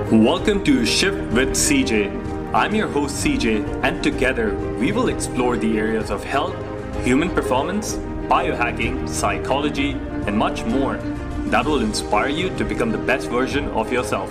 Welcome to Shift with CJ. I'm your host CJ, and together we will explore the areas of health, human performance, biohacking, psychology, and much more that will inspire you to become the best version of yourself.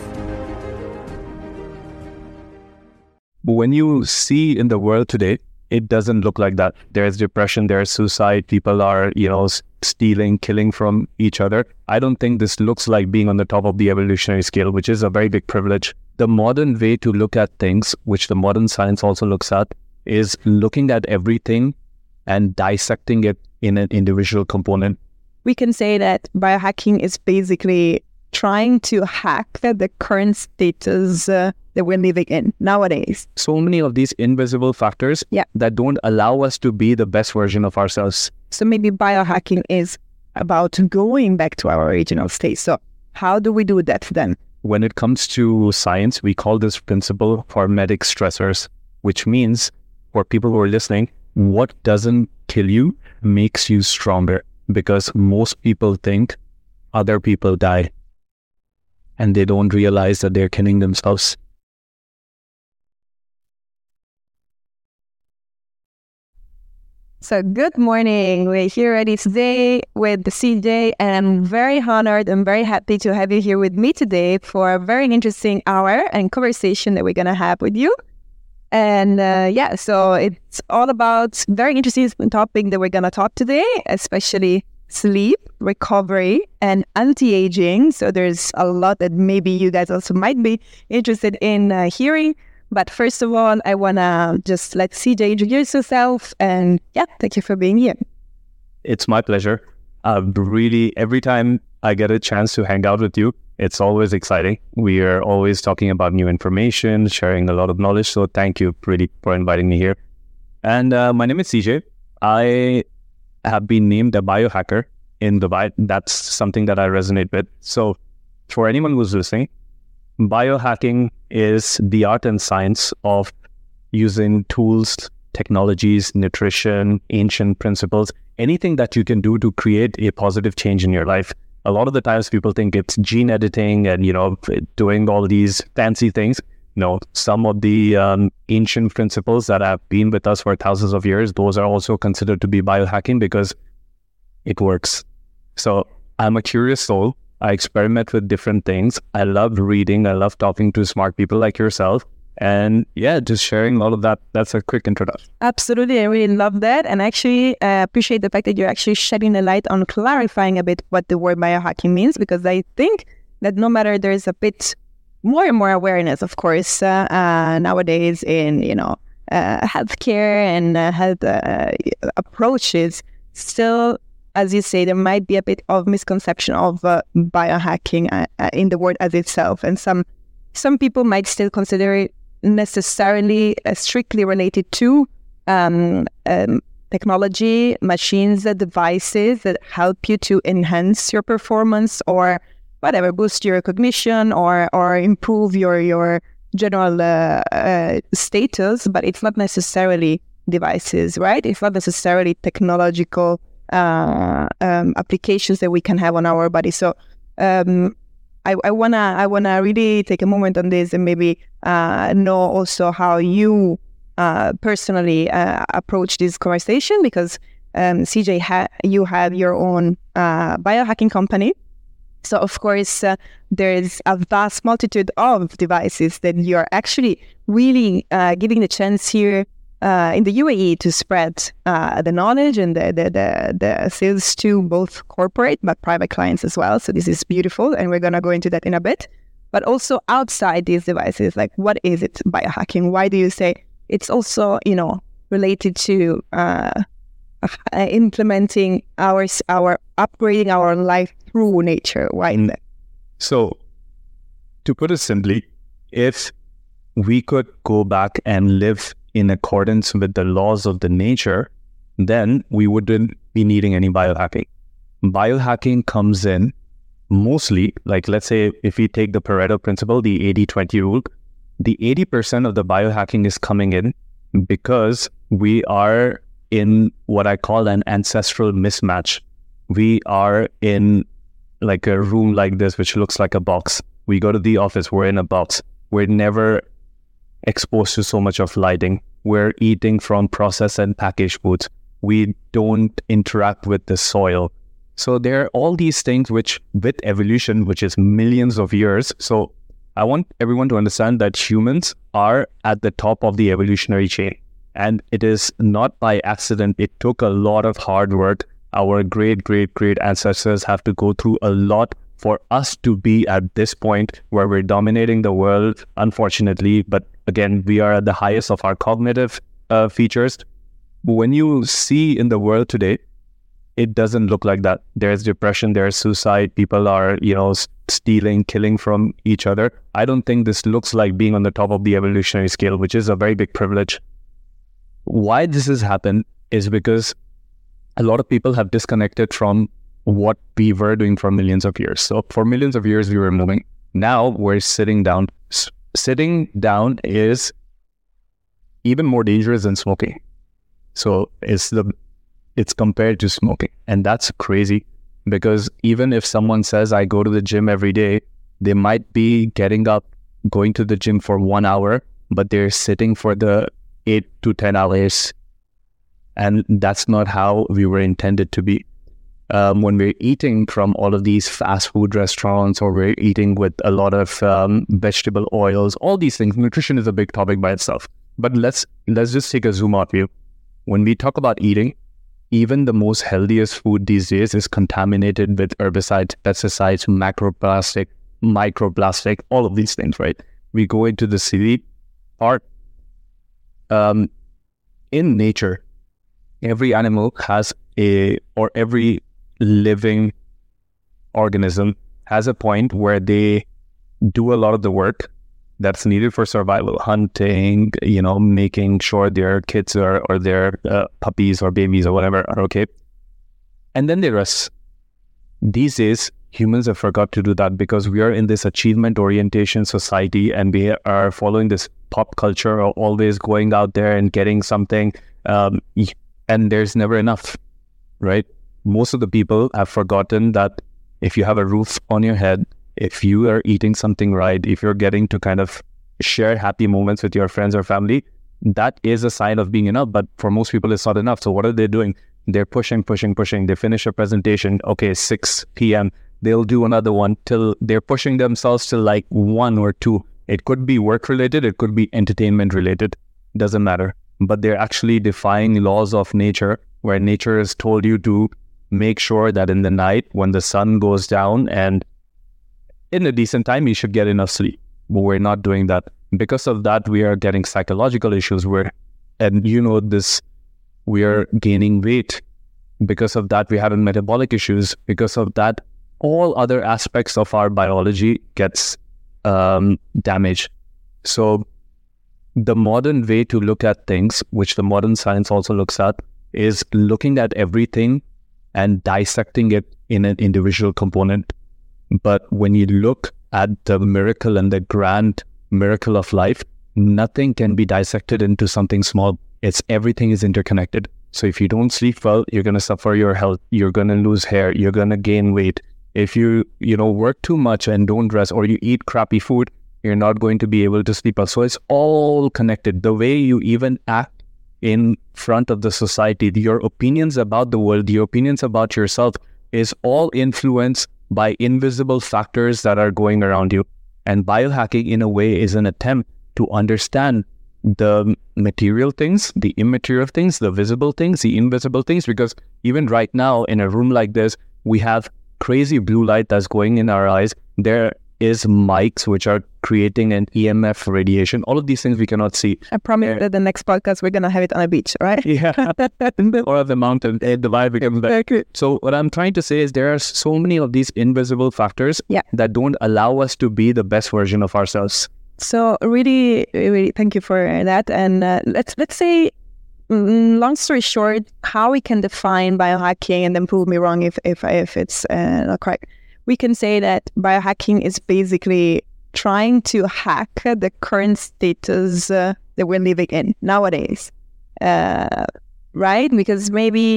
When you see in the world today, it doesn't look like that. There's depression, there's suicide, people are, stealing, killing from each other. I don't think this looks like being on the top of the evolutionary scale, which is a very big privilege. The modern way to look at things, which the modern science also looks at, is looking at everything and dissecting it in an individual component. We can say that biohacking is basically trying to hack the current status that we're living in nowadays. So many of these invisible factors that don't allow us to be the best version of ourselves. So maybe biohacking is about going back to our original state. So how do we do that then? When it comes to science, we call this principle hormetic stressors, which means for people who are listening, what doesn't kill you makes you stronger, because most people think other people die and they don't realize that they're killing themselves. So good morning. We're here ready today with the CJ, and I'm very honored and very happy to have you here with me today for a very interesting hour and conversation that we're going to have with you. And so it's all about very interesting topic that we're going to talk today, especially sleep, recovery, and anti-aging. So there's a lot that maybe you guys also might be interested in hearing. But first of all, I want to just let CJ introduce yourself. And thank you for being here. It's my pleasure. Really, every time I get a chance to hang out with you, it's always exciting. We are always talking about new information, sharing a lot of knowledge. So thank you really for inviting me here. And my name is CJ. I have been named a biohacker in Dubai. That's something that I resonate with. So for anyone who's listening, biohacking is the art and science of using tools, technologies, nutrition, ancient principles, anything that you can do to create a positive change in your life. A lot of the times people think it's gene editing and, doing all these fancy things. No, some of the ancient principles that have been with us for thousands of years, those are also considered to be biohacking because it works. So I'm a curious soul. I experiment with different things. I love reading. I love talking to smart people like yourself. And just sharing all of that. That's a quick introduction. Absolutely. I really love that. And actually appreciate the fact that you're actually shedding a light on clarifying a bit what the word biohacking means, because I think that no matter there's a bit more and more awareness, of course, nowadays in, healthcare and health approaches, still, as you say, there might be a bit of misconception of biohacking in the word as itself. And some people might still consider it necessarily strictly related to technology, machines, devices that help you to enhance your performance or whatever, boost your cognition or improve your general status, but it's not necessarily devices, right? It's not necessarily technological applications that we can have on our body. So I wanna really take a moment on this and maybe know also how you personally approach this conversation, because CJ, you have your own biohacking company. So of course, there is a vast multitude of devices that you're actually really giving the chance here in the UAE to spread the knowledge and the sales to both corporate but private clients as well. So this is beautiful, and we're gonna go into that in a bit. But also outside these devices, like what is it biohacking? Why do you say it's also related to implementing our upgrading our life through nature? Why? So, to put it simply, if we could go back and live in accordance with the laws of the nature, then we wouldn't be needing any biohacking. Biohacking comes in mostly, like let's say if we take the Pareto principle, the 80-20 rule, the 80% of the biohacking is coming in because we are in what I call an ancestral mismatch. We are in like a room like this, which looks like a box. We go to the office, we're in a box. We're never exposed to so much of lighting. We're eating from processed and packaged foods. We don't interact with the soil. So there are all these things which, with evolution, which is millions of years. So I want everyone to understand that humans are at the top of the evolutionary chain. And it is not by accident. It took a lot of hard work. Our great ancestors have to go through a lot for us to be at this point where we're dominating the world, unfortunately. But again, we are at the highest of our cognitive features. When you see in the world today, it doesn't look like that. There's depression, there's suicide, people are, stealing, killing from each other. I don't think this looks like being on the top of the evolutionary scale, which is a very big privilege. Why this has happened is because a lot of people have disconnected from what we were doing for millions of years. So for millions of years, we were moving. Now we're sitting down. Sitting down is even more dangerous than smoking. So it's compared to smoking. And that's crazy, because even if someone says, I go to the gym every day, they might be getting up, going to the gym for 1 hour, but they're sitting for the 8 to 10 hours. And that's not how we were intended to be. When we're eating from all of these fast food restaurants, or we're eating with a lot of vegetable oils, all these things, nutrition is a big topic by itself. But let's just take a zoom out view. When we talk about eating, even the most healthiest food these days is contaminated with herbicides, pesticides, macroplastic, microplastic, all of these things, right? We go into the city part. In nature, every animal has every living organism has a point where they do a lot of the work that's needed for survival, hunting, making sure their kids or their puppies or babies or whatever are okay. And then they rest. These days, humans have forgot to do that because we are in this achievement orientation society, and we are following this pop culture of always going out there and getting something, and there's never enough, right? Most of the people have forgotten that if you have a roof on your head, if you are eating something right, if you're getting to kind of share happy moments with your friends or family, that is a sign of being enough. But for most people, it's not enough. So what are they doing? They're pushing. They finish a presentation. Okay, 6 p.m. They'll do another one till they're pushing themselves till like 1 or 2. It could be work related. It could be entertainment related. Doesn't matter. But they're actually defying laws of nature, where nature has told you to make sure that in the night when the sun goes down and in a decent time, you should get enough sleep. But we're not doing that. Because of that, we are getting psychological issues we are gaining weight. Because of that, we're having metabolic issues. Because of that, all other aspects of our biology gets damaged. So the modern way to look at things, which the modern science also looks at, is looking at everything and dissecting it in an individual component. But when you look at the miracle and the grand miracle of life, nothing can be dissected into something small. Everything is interconnected. So if you don't sleep well, you're going to suffer your health. You're going to lose hair. You're going to gain weight. If you work too much and don't rest, or you eat crappy food, you're not going to be able to sleep well. So it's all connected. The way you even act in front of the society, your opinions about the world, your opinions about yourself is all influenced by invisible factors that are going around you. And biohacking, in a way, is an attempt to understand the material things, the immaterial things, the visible things, the invisible things, because even right now in a room like this, we have crazy blue light that's going in our eyes. There is mics which are creating an EMF radiation. All of these things we cannot see. I promise that the next podcast, we're going to have it on a beach, right? Yeah. Or at the mountain. The vibe becomes better. So what I'm trying to say is there are so many of these invisible factors that don't allow us to be the best version of ourselves. So really, really thank you for that. And let's say, long story short, how we can define biohacking, and then prove me wrong if it's not correct. We can say that biohacking is basically trying to hack the current status that we're living in nowadays, right? Because maybe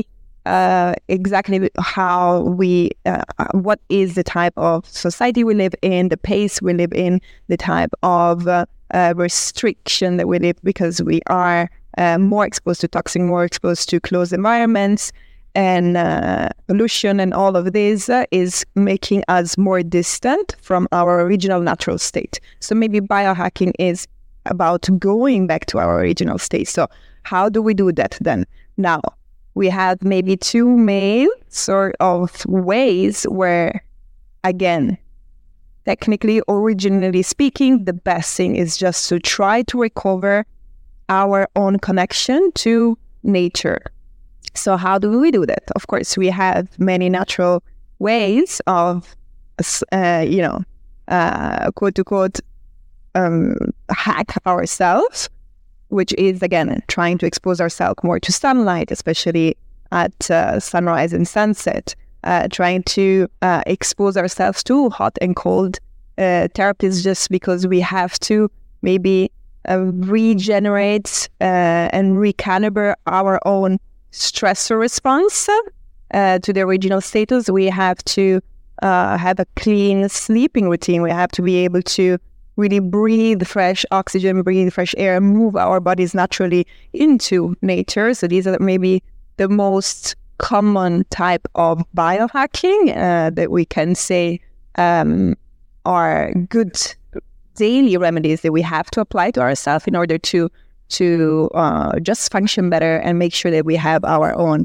exactly how what is the type of society we live in, the pace we live in, the type of restriction that we live, because we are more exposed to toxin, more exposed to closed environments, and pollution, and all of this is making us more distant from our original natural state. So maybe biohacking is about going back to our original state. So how do we do that then? Now, we have maybe two main sort of ways where, again, technically, originally speaking, the best thing is just to try to recover our own connection to nature. So how do we do that? Of course, we have many natural ways of, quote unquote, hack ourselves, which is, again, trying to expose ourselves more to sunlight, especially at sunrise and sunset, trying to expose ourselves to hot and cold therapies, just because we have to maybe regenerate and recalibrate our own stressor response to the original status. We have to have a clean sleeping routine. We have to be able to really breathe fresh oxygen, breathe fresh air, move our bodies naturally into nature. So these are maybe the most common type of biohacking that we can say are good daily remedies that we have to apply to ourselves in order to just function better and make sure that we have our own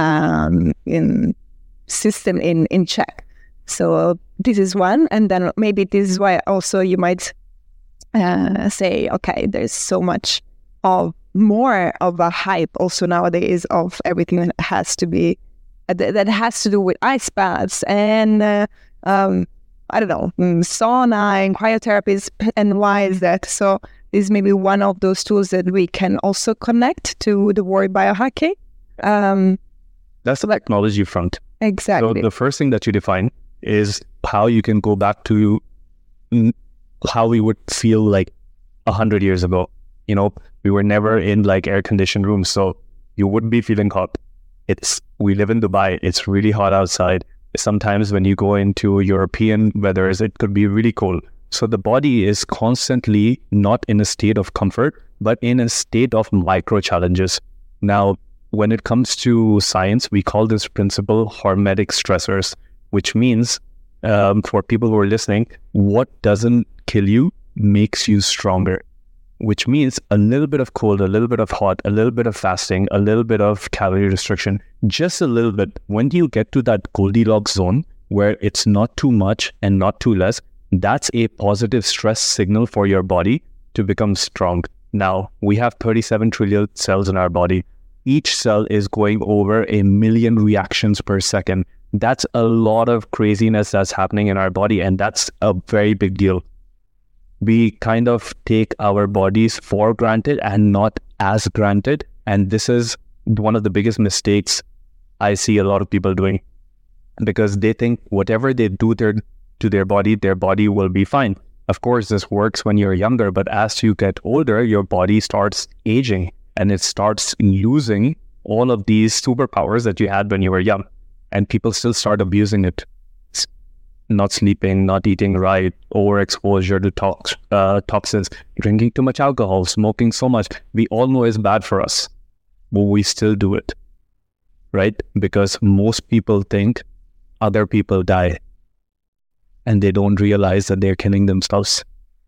system in check. So this is one. And then maybe this is why also you might say, okay, there's so much of more of a hype also nowadays of everything that has to be that has to do with ice baths and I don't know, sauna and cryotherapies. And why is that? So this may be one of those tools that we can also connect to the word biohacking. That's the technology front. Exactly. So the first thing that you define is how you can go back to how we would feel like 100 years ago. You know, we were never in like air-conditioned rooms, so you wouldn't be feeling hot. We live in Dubai. It's really hot outside. Sometimes when you go into European weathers, it could be really cold. So the body is constantly not in a state of comfort, but in a state of micro challenges. Now, when it comes to science, we call this principle hormetic stressors, which means for people who are listening, what doesn't kill you makes you stronger, which means a little bit of cold, a little bit of hot, a little bit of fasting, a little bit of calorie restriction, just a little bit. When do you get to that Goldilocks zone where it's not too much and not too less, that's a positive stress signal for your body to become strong. Now, we have 37 trillion cells in our body. Each cell is going over 1 million reactions per second. That's a lot of craziness that's happening in our body, and that's a very big deal. We kind of take our bodies for granted and not as granted. And this is one of the biggest mistakes I see a lot of people doing, because they think whatever they do to their body will be fine. Of course, this works when you're younger, but as you get older, your body starts aging and it starts losing all of these superpowers that you had when you were young. And people still start abusing it. Not sleeping, not eating right, overexposure to toxins, drinking too much alcohol, smoking so much. We all know it's bad for us, but we still do it, right? Because most people think other people die and they don't realize that they're killing themselves.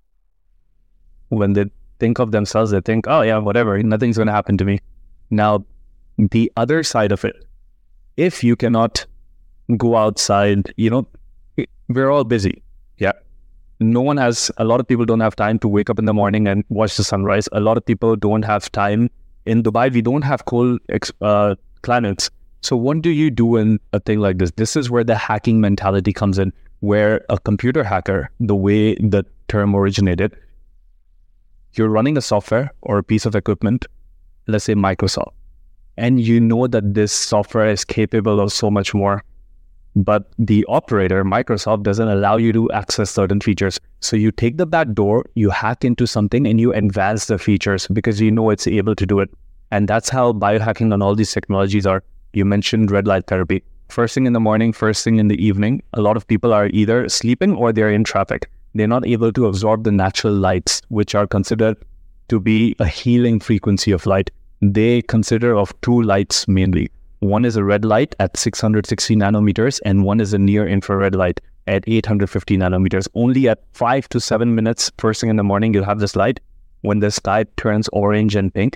When they think of themselves, they think, oh yeah, whatever, nothing's going to happen to me. Now, the other side of it, if you cannot go outside, we're all busy. Yeah. A lot of people don't have time to wake up in the morning and watch the sunrise. A lot of people don't have time. In Dubai, we don't have cold climates. So what do you do in a thing like this? This is where the hacking mentality comes in, where a computer hacker, the way the term originated, you're running a software or a piece of equipment, let's say Microsoft, and you know that this software is capable of so much more. But the operator, Microsoft, doesn't allow you to access certain features. So you take the back door, you hack into something, and you advance the features because you know it's able to do it. And that's how biohacking and all these technologies are. You mentioned red light therapy. First thing in the morning, first thing in the evening, a lot of people are either sleeping or they're in traffic. They're not able to absorb the natural lights, which are considered to be a healing frequency of light. They consider of two lights mainly. One is a red light at 660 nanometers, and one is a near infrared light at 850 nanometers. Only at 5 to 7 minutes, first thing in the morning, you'll have this light when the sky turns orange and pink.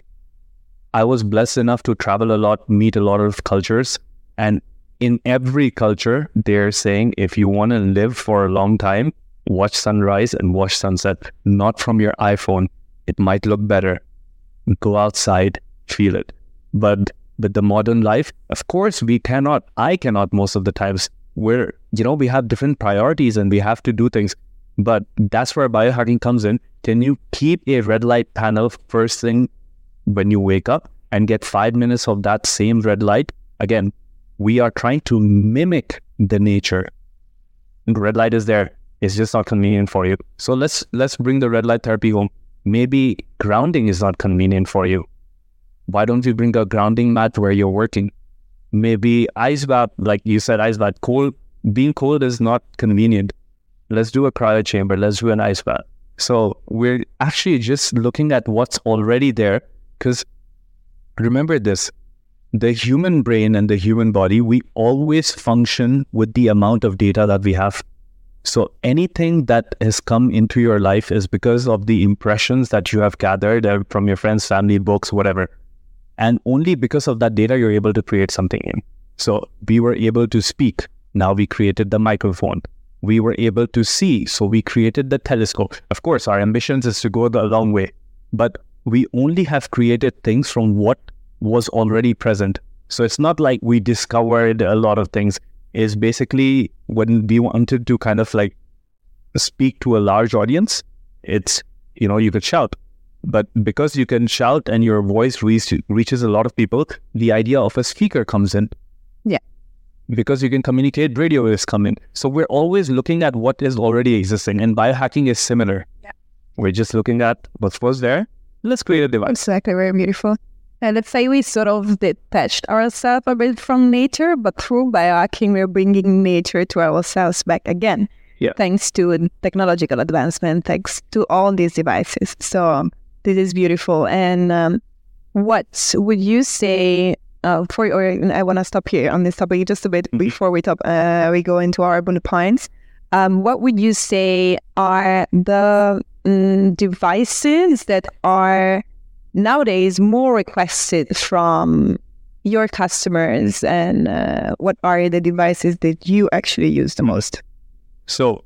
I was blessed enough to travel a lot, meet a lot of cultures, and in every culture, they're saying if you want to live for a long time, watch sunrise and watch sunset, not from your iPhone. It might look better. Go outside, feel it. But the modern life, of course, I cannot most of the times. We have different priorities and we have to do things. But that's where biohacking comes in. Can you keep a red light panel first thing when you wake up and get 5 minutes of that same red light? Again, we are trying to mimic the nature. And red light is there. It's just not convenient for you. So let's bring the red light therapy home. Maybe grounding is not convenient for you. Why don't you bring a grounding mat where you're working? Maybe ice bath, like you said, ice bath. Being cold is not convenient. Let's do a cryo chamber. Let's do an ice bath. So we're actually just looking at what's already there. Because remember this, the human brain and the human body, we always function with the amount of data that we have. So anything that has come into your life is because of the impressions that you have gathered from your friends, family, books, whatever. And only because of that data, you're able to create something in. So we were able to speak. Now we created the microphone. We were able to see. So we created the telescope. Of course, our ambitions is to go the long way. But we only have created things from what was already present. So it's not like we discovered a lot of things. It's basically when we wanted to kind of like speak to a large audience, it's, you could shout. But because you can shout and your voice reaches a lot of people, the idea of a speaker comes in. Yeah. Because you can communicate, radio waves come in. So we're always looking at what is already existing, and biohacking is similar. Yeah. We're just looking at what was there. Let's create a device. Exactly, very beautiful. And let's say we sort of detached ourselves a bit from nature, but through biohacking, we're bringing nature to ourselves back again. Yeah. Thanks to technological advancement, thanks to all these devices. So this is beautiful. And what would you say I want to stop here on this topic just a bit before we go into our bullet points. What would you say are the devices that are nowadays more requested from your customers, and what are the devices that you actually use the most? So,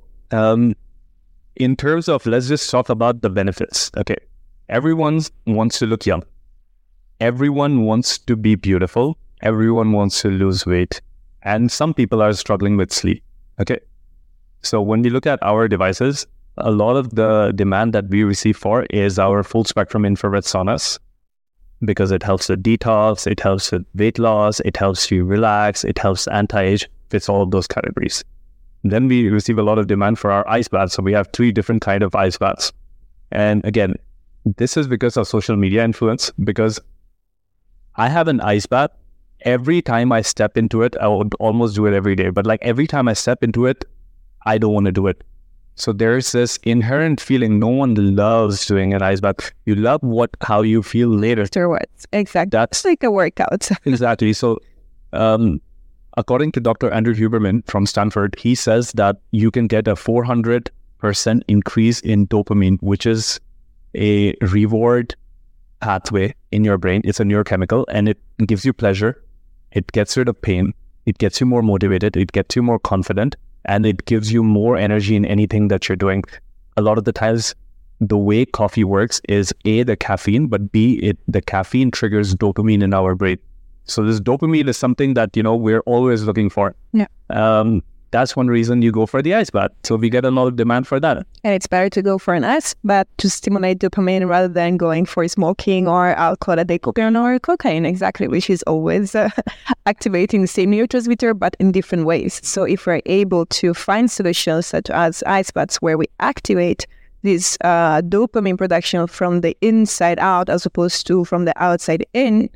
in terms of, let's just talk about the benefits. Okay. Everyone wants to look young. Everyone wants to be beautiful. Everyone wants to lose weight. And some people are struggling with sleep. Okay. So when we look at our devices, a lot of the demand that we receive for is our full spectrum infrared saunas, because it helps with detox, it helps with weight loss, it helps you relax, it helps anti-age, fits all of those categories. Then we receive a lot of demand for our ice baths. So we have 3 different kinds of ice baths. And again, this is because of social media influence, because I have an ice bath. Every time I step into it, I would almost do it every day. But like every time I step into it, I don't want to do it. So there's this inherent feeling no one loves doing an ice bath. You love how you feel later. Afterwards, exactly. That's like a workout. Exactly. So according to Dr. Andrew Huberman from Stanford, he says that you can get a 400% increase in dopamine, which is a reward pathway in your brain. It's a neurochemical, and it gives you pleasure. It gets rid of pain. It gets you more motivated. It gets you more confident, and it gives you more energy in anything that you're doing. A lot of the times, the way coffee works is A, the caffeine, but B, the caffeine triggers dopamine in our brain. So this dopamine is something that, we're always looking for. Yeah. That's one reason you go for the ice bath. So we get a lot of demand for that. And it's better to go for an ice bath to stimulate dopamine rather than going for smoking or alcohol addiction or cocaine, exactly, which is always activating the same neurotransmitter, but in different ways. So if we're able to find solutions such as ice baths where we activate this dopamine production from the inside out as opposed to from the outside in,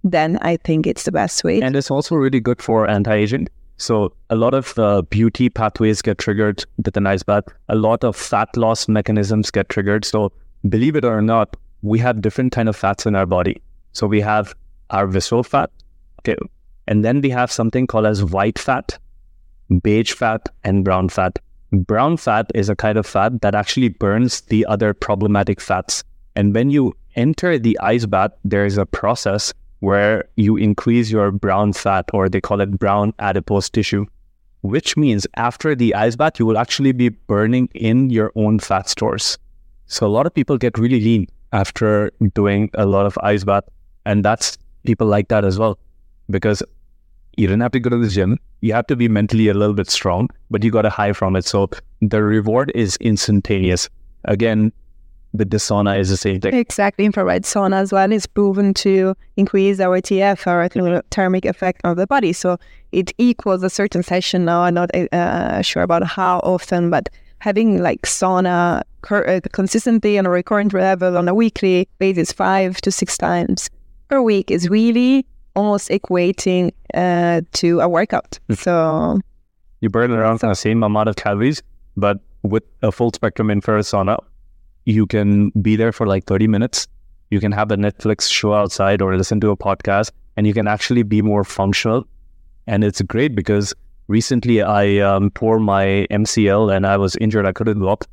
then I think it's the best way. And it's also really good for anti-aging. So a lot of beauty pathways get triggered with an ice bath. A lot of fat loss mechanisms get triggered. So believe it or not, we have different kind of fats in our body. So we have our visceral fat, okay, and then we have something called as white fat, beige fat, and brown fat. Brown fat is a kind of fat that actually burns the other problematic fats. And when you enter the ice bath, there is a process where you increase your brown fat, or they call it brown adipose tissue, which means after the ice bath, you will actually be burning in your own fat stores. So a lot of people get really lean after doing a lot of ice bath. And that's people like that as well, because you don't have to go to the gym. You have to be mentally a little bit strong, but you got a high from it. So the reward is instantaneous. Again, with the sauna is the same thing. Exactly. Infrared sauna as well is proven to increase our TF, our thermic effect of the body. So it equals a certain session now. I'm not sure about how often, but having like sauna consistently on a recurrent level on a weekly basis, 5 to 6 times per week is really almost equating to a workout. So you burn around the same amount of calories, but with a full spectrum infrared sauna, you can be there for like 30 minutes. You can have a Netflix show outside or listen to a podcast, and you can actually be more functional. And it's great because recently I tore my MCL and I was injured. I couldn't walk.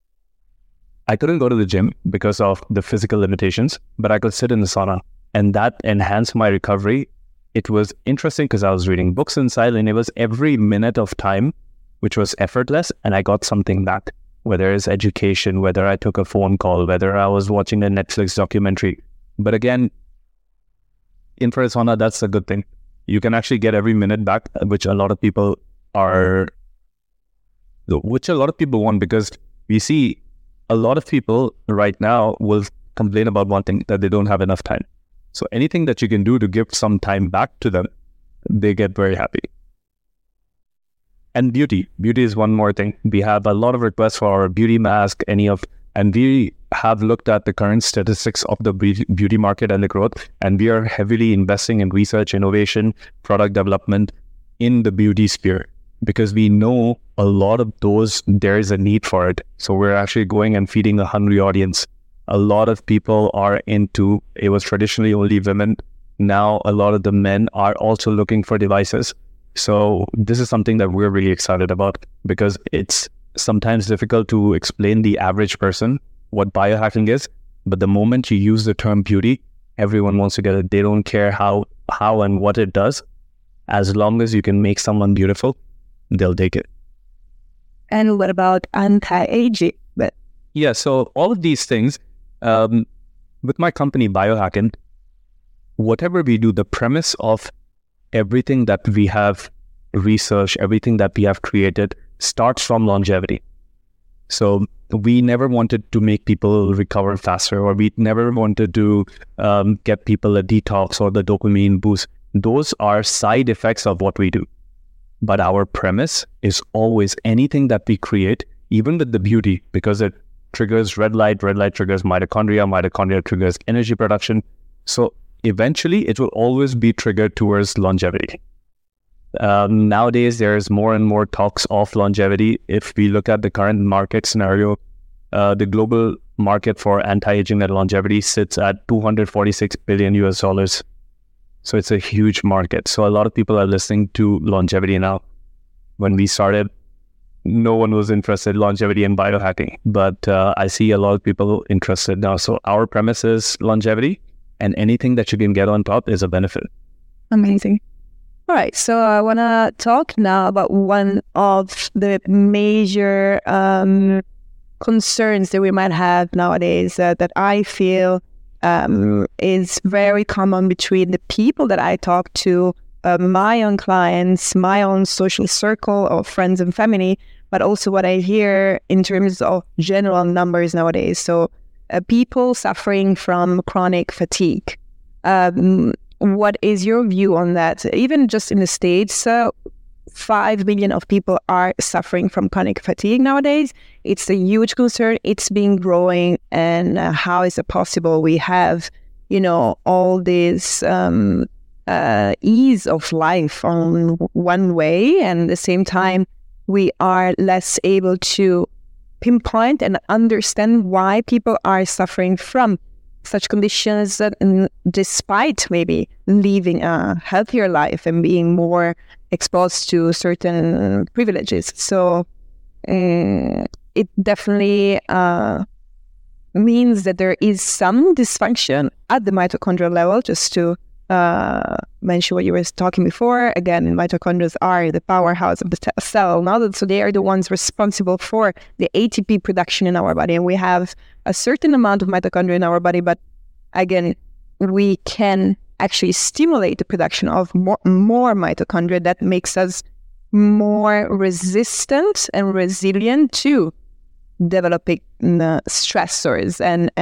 I couldn't go to the gym because of the physical limitations, but I could sit in the sauna, and that enhanced my recovery. It was interesting because I was reading books inside, and it was every minute of time, which was effortless, and I got something back. Whether it's education, whether I took a phone call, whether I was watching a Netflix documentary. But again, infrared sauna, that's a good thing. You can actually get every minute back, which a lot of people want, because we see a lot of people right now will complain about one thing, that they don't have enough time. So anything that you can do to give some time back to them, they get very happy. And beauty is one more thing. We have a lot of requests for our beauty mask, and we have looked at the current statistics of the beauty market and the growth, and we are heavily investing in research, innovation, product development in the beauty sphere, because we know a lot of those, there is a need for it. So we're actually going and feeding a hungry audience. A lot of people are into, it was traditionally only women. Now a lot of the men are also looking for devices. So this is something that we're really excited about, because it's sometimes difficult to explain the average person what biohacking is. But the moment you use the term beauty, everyone wants to get it. They don't care how and what it does. As long as you can make someone beautiful, they'll take it. And what about anti-aging? Yeah, so all of these things, with my company Biohacking, whatever we do, the premise of everything that we have researched, everything that we have created starts from longevity. So we never wanted to make people recover faster, or we never wanted to get people a detox or the dopamine boost. Those are side effects of what we do. But our premise is always anything that we create, even with the beauty, because it triggers red light triggers mitochondria triggers energy production. So eventually it will always be triggered towards longevity. Nowadays, there's more and more talks of longevity. If we look at the current market scenario, the global market for anti-aging and longevity sits at $246 billion US. So it's a huge market. So a lot of people are listening to longevity now. When we started, no one was interested in longevity and biohacking, but I see a lot of people interested now. So our premise is longevity, and anything that you can get on top is a benefit. Amazing. All right, so I want to talk now about one of the major concerns that we might have nowadays that I feel is very common between the people that I talk to, my own clients, my own social circle of friends and family, but also what I hear in terms of general numbers nowadays. So people suffering from chronic fatigue. What is your view on that? Even just in the States, 5 million of people are suffering from chronic fatigue nowadays. It's a huge concern. It's been growing. And how is it possible we have, all this ease of life on one way, and at the same time, we are less able to pinpoint and understand why people are suffering from such conditions, despite maybe living a healthier life and being more exposed to certain privileges. So it definitely means that there is some dysfunction at the mitochondrial level. Just to mention what you were talking before, again, mitochondria are the powerhouse of the cell, so they are the ones responsible for the ATP production in our body, and we have a certain amount of mitochondria in our body, but again, we can actually stimulate the production of more mitochondria that makes us more resistant and resilient to developing stressors,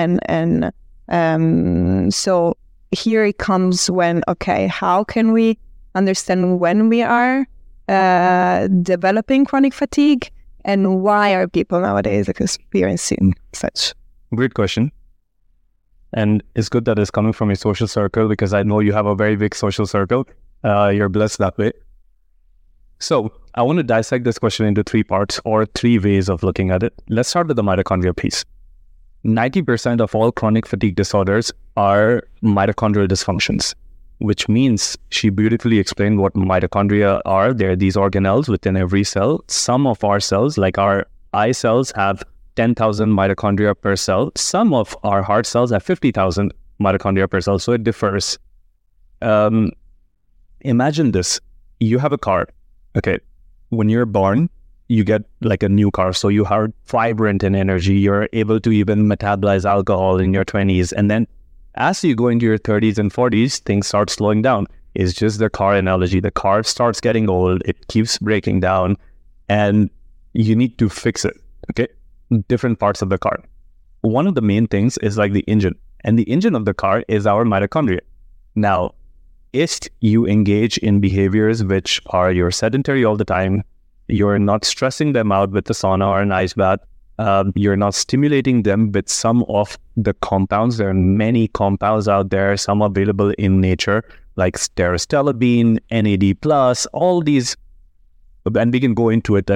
and so here it comes when, okay, how can we understand when we are developing chronic fatigue, and why are people nowadays experiencing such? Great question. And it's good that it's coming from a social circle, because I know you have a very big social circle. You're blessed that way. So I want to dissect this question into 3 parts, or 3 ways of looking at it. Let's start with the mitochondria piece. 90% of all chronic fatigue disorders are mitochondrial dysfunctions, which means she beautifully explained what mitochondria are. They're these organelles within every cell. Some of our cells, like our eye cells, have 10,000 mitochondria per cell. Some of our heart cells have 50,000 mitochondria per cell, so it differs. Imagine this. You have a car, okay? When you're born, you get like a new car, so you are vibrant in energy. You're able to even metabolize alcohol in your 20s. And then as you go into your 30s and 40s, things start slowing down. It's just the car analogy. The car starts getting old. It keeps breaking down, and you need to fix it, okay? Different parts of the car. One of the main things is like the engine, and the engine of the car is our mitochondria. Now, if you engage in behaviors which are you're sedentary all the time, you're not stressing them out with the sauna or an ice bath, you're not stimulating them with some of the compounds. There are many compounds out there, some available in nature, like stearostelabine, NAD+, all these, and we can go into it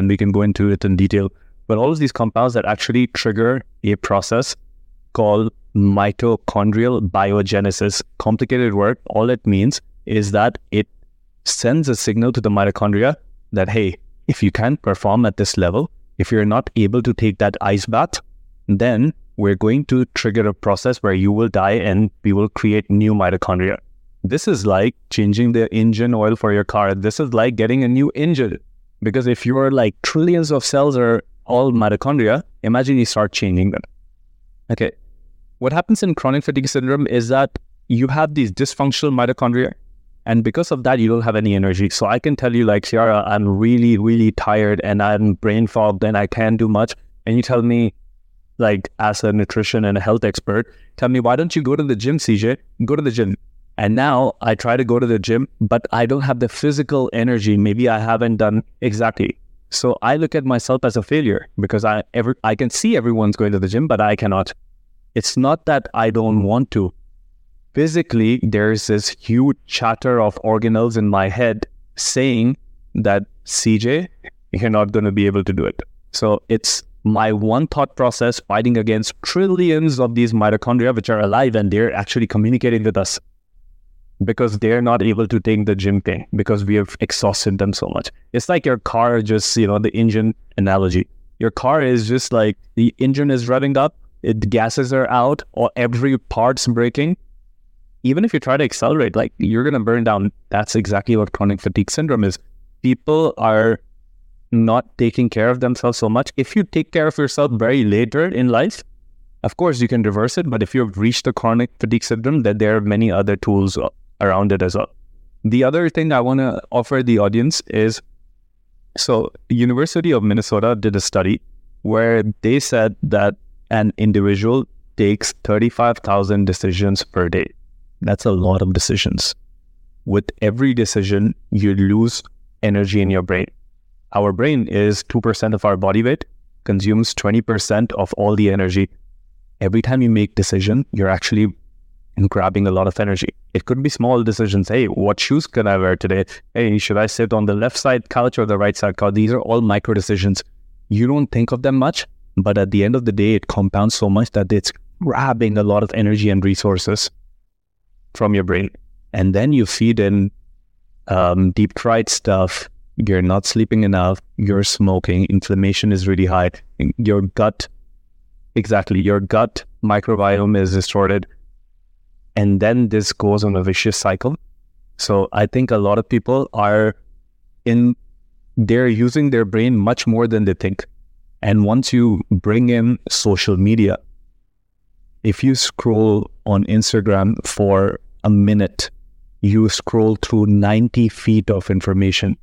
in detail, but all of these compounds that actually trigger a process called mitochondrial biogenesis. Complicated word. All it means is that it sends a signal to the mitochondria that, hey, if you can't perform at this level, if you're not able to take that ice bath, then we're going to trigger a process where you will die and we will create new mitochondria. This is like changing the engine oil for your car. This is like getting a new engine. Because if you're like trillions of cells are all mitochondria, imagine you start changing them. Okay. What happens in chronic fatigue syndrome is that you have these dysfunctional mitochondria, and because of that, you don't have any energy. So I can tell you, like, Chiara, I'm really, really tired and I'm brain fogged and I can't do much. And you tell me, like, as a nutrition and a health expert, tell me, why don't you go to the gym, CJ? Go to the gym. And now I try to go to the gym, but I don't have the physical energy. Maybe I haven't done exactly. So I look at myself as a failure because I can see everyone's going to the gym, but I cannot. It's not that I don't want to. Physically, there's this huge chatter of organelles in my head saying that, CJ, you're not going to be able to do it. So it's my one thought process fighting against trillions of these mitochondria, which are alive, and they're actually communicating with us because they're not able to take the gym thing because we have exhausted them so much. It's like your car, just, the engine analogy. Your car is just like the engine is revving up, the gases are out, or every part's breaking. Even if you try to accelerate, like, you're going to burn down. That's exactly what chronic fatigue syndrome is. People are not taking care of themselves so much. If you take care of yourself very later in life, of course you can reverse it. But if you've reached the chronic fatigue syndrome, then there are many other tools around it as well. The other thing I want to offer the audience is, so University of Minnesota did a study where they said that an individual takes 35,000 decisions per day. That's a lot of decisions. With every decision, you lose energy in your brain. Our brain is 2% of our body weight, consumes 20% of all the energy. Every time you make decision, you're actually and grabbing a lot of energy. It could be small decisions. Hey, what shoes can I wear today? Hey, should I sit on the left side couch or the right side couch? These are all micro decisions. You don't think of them much, but at the end of the day, it compounds so much that it's grabbing a lot of energy and resources from your brain. And then you feed in deep fried stuff. You're not sleeping enough. You're smoking. Inflammation is really high. Your gut microbiome is distorted. And then this goes on a vicious cycle. So I think a lot of people they're using their brain much more than they think. And once you bring in social media, if you scroll on Instagram for a minute, you scroll through 90 feet of information.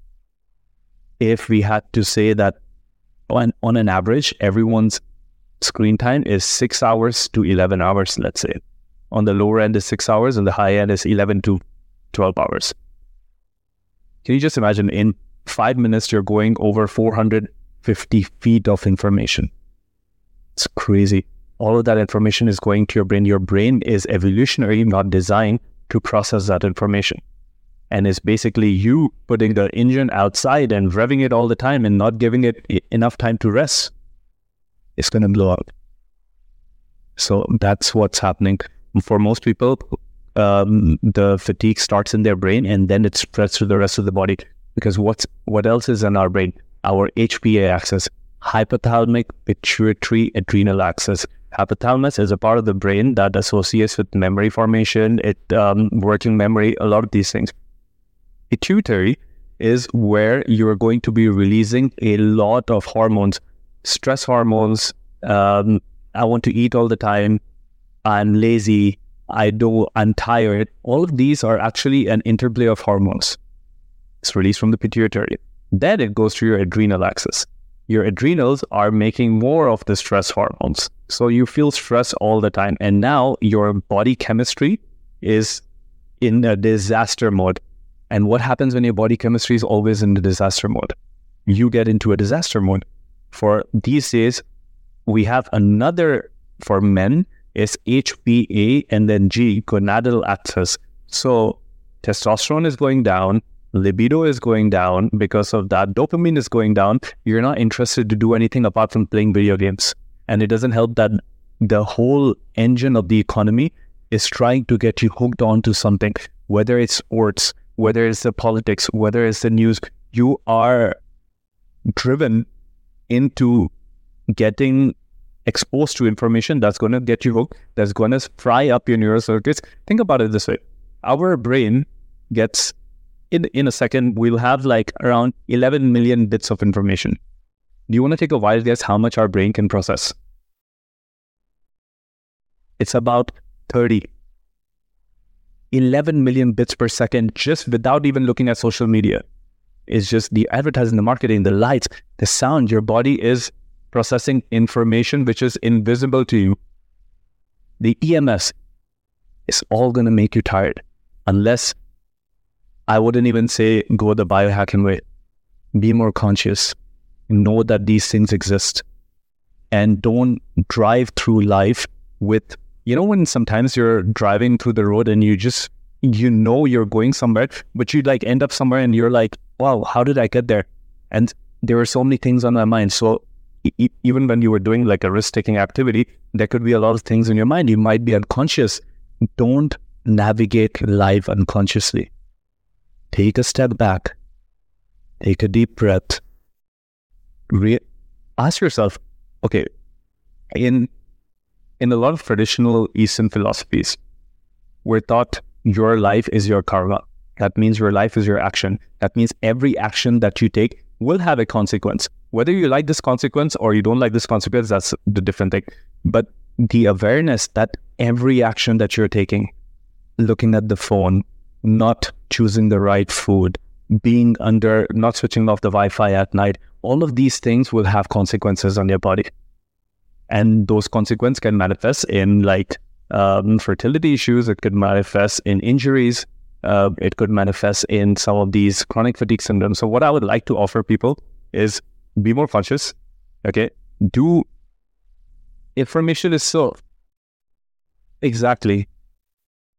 If we had to say that on an average, everyone's screen time is 6 hours to 11 hours, let's say. On the lower end is 6 hours, and the high end is 11 to 12 hours. Can you just imagine in 5 minutes, you're going over 450 feet of information? It's crazy. All of that information is going to your brain. Your brain is evolutionary, not designed to process that information. And it's basically you putting the engine outside and revving it all the time and not giving it enough time to rest. It's going to blow up. So that's what's happening. For most people, the fatigue starts in their brain and then it spreads to the rest of the body. Because what else is in our brain? Our HPA axis, hypothalamic pituitary adrenal axis. Hypothalamus is a part of the brain that associates with memory formation, working memory, a lot of these things. Pituitary is where you're going to be releasing a lot of hormones, stress hormones. I want to eat all the time. I'm lazy. I'm tired. All of these are actually an interplay of hormones. It's released from the pituitary. Then it goes to your adrenal axis. Your adrenals are making more of the stress hormones. So you feel stress all the time. And now your body chemistry is in a disaster mode. And what happens when your body chemistry is always in the disaster mode? You get into a disaster mode. For these days, we have another, for men, is HPA and then G, gonadal axis. So testosterone is going down, libido is going down because of that, dopamine is going down. You're not interested to do anything apart from playing video games. And it doesn't help that the whole engine of the economy is trying to get you hooked onto something, whether it's sports, whether it's the politics, whether it's the news. You are driven into getting exposed to information that's going to get you hooked, that's going to fry up your neural circuits. Think about it this way. Our brain gets, in a second, we'll have like around 11 million bits of information. Do you want to take a wild guess how much our brain can process? It's about 30. 11 million bits per second just without even looking at social media. It's just the advertising, the marketing, the lights, the sound. Your body is processing information which is invisible to you. The EMS is all going to make you tired. Unless, I wouldn't even say go the biohacking way. Be more conscious. Know that these things exist. And don't drive through life with, when sometimes you're driving through the road and you're going somewhere, but you like end up somewhere and you're like, wow, how did I get there? And there were so many things on my mind. So even when you were doing like a risk-taking activity, there could be a lot of things in your mind. You might be unconscious. Don't navigate life unconsciously. Take a step back. Take a deep breath. Ask yourself, okay, in a lot of traditional Eastern philosophies, we're taught your life is your karma. That means your life is your action. That means every action that you take will have a consequence. Whether you like this consequence or you don't like this consequence, that's the different thing. But the awareness that every action that you're taking, looking at the phone, not choosing the right food, not switching off the Wi-Fi at night, all of these things will have consequences on your body. And those consequences can manifest in like fertility issues. It could manifest in injuries. It could manifest in some of these chronic fatigue syndromes. So what I would like to offer people is be more conscious. Okay. Information is so exactly.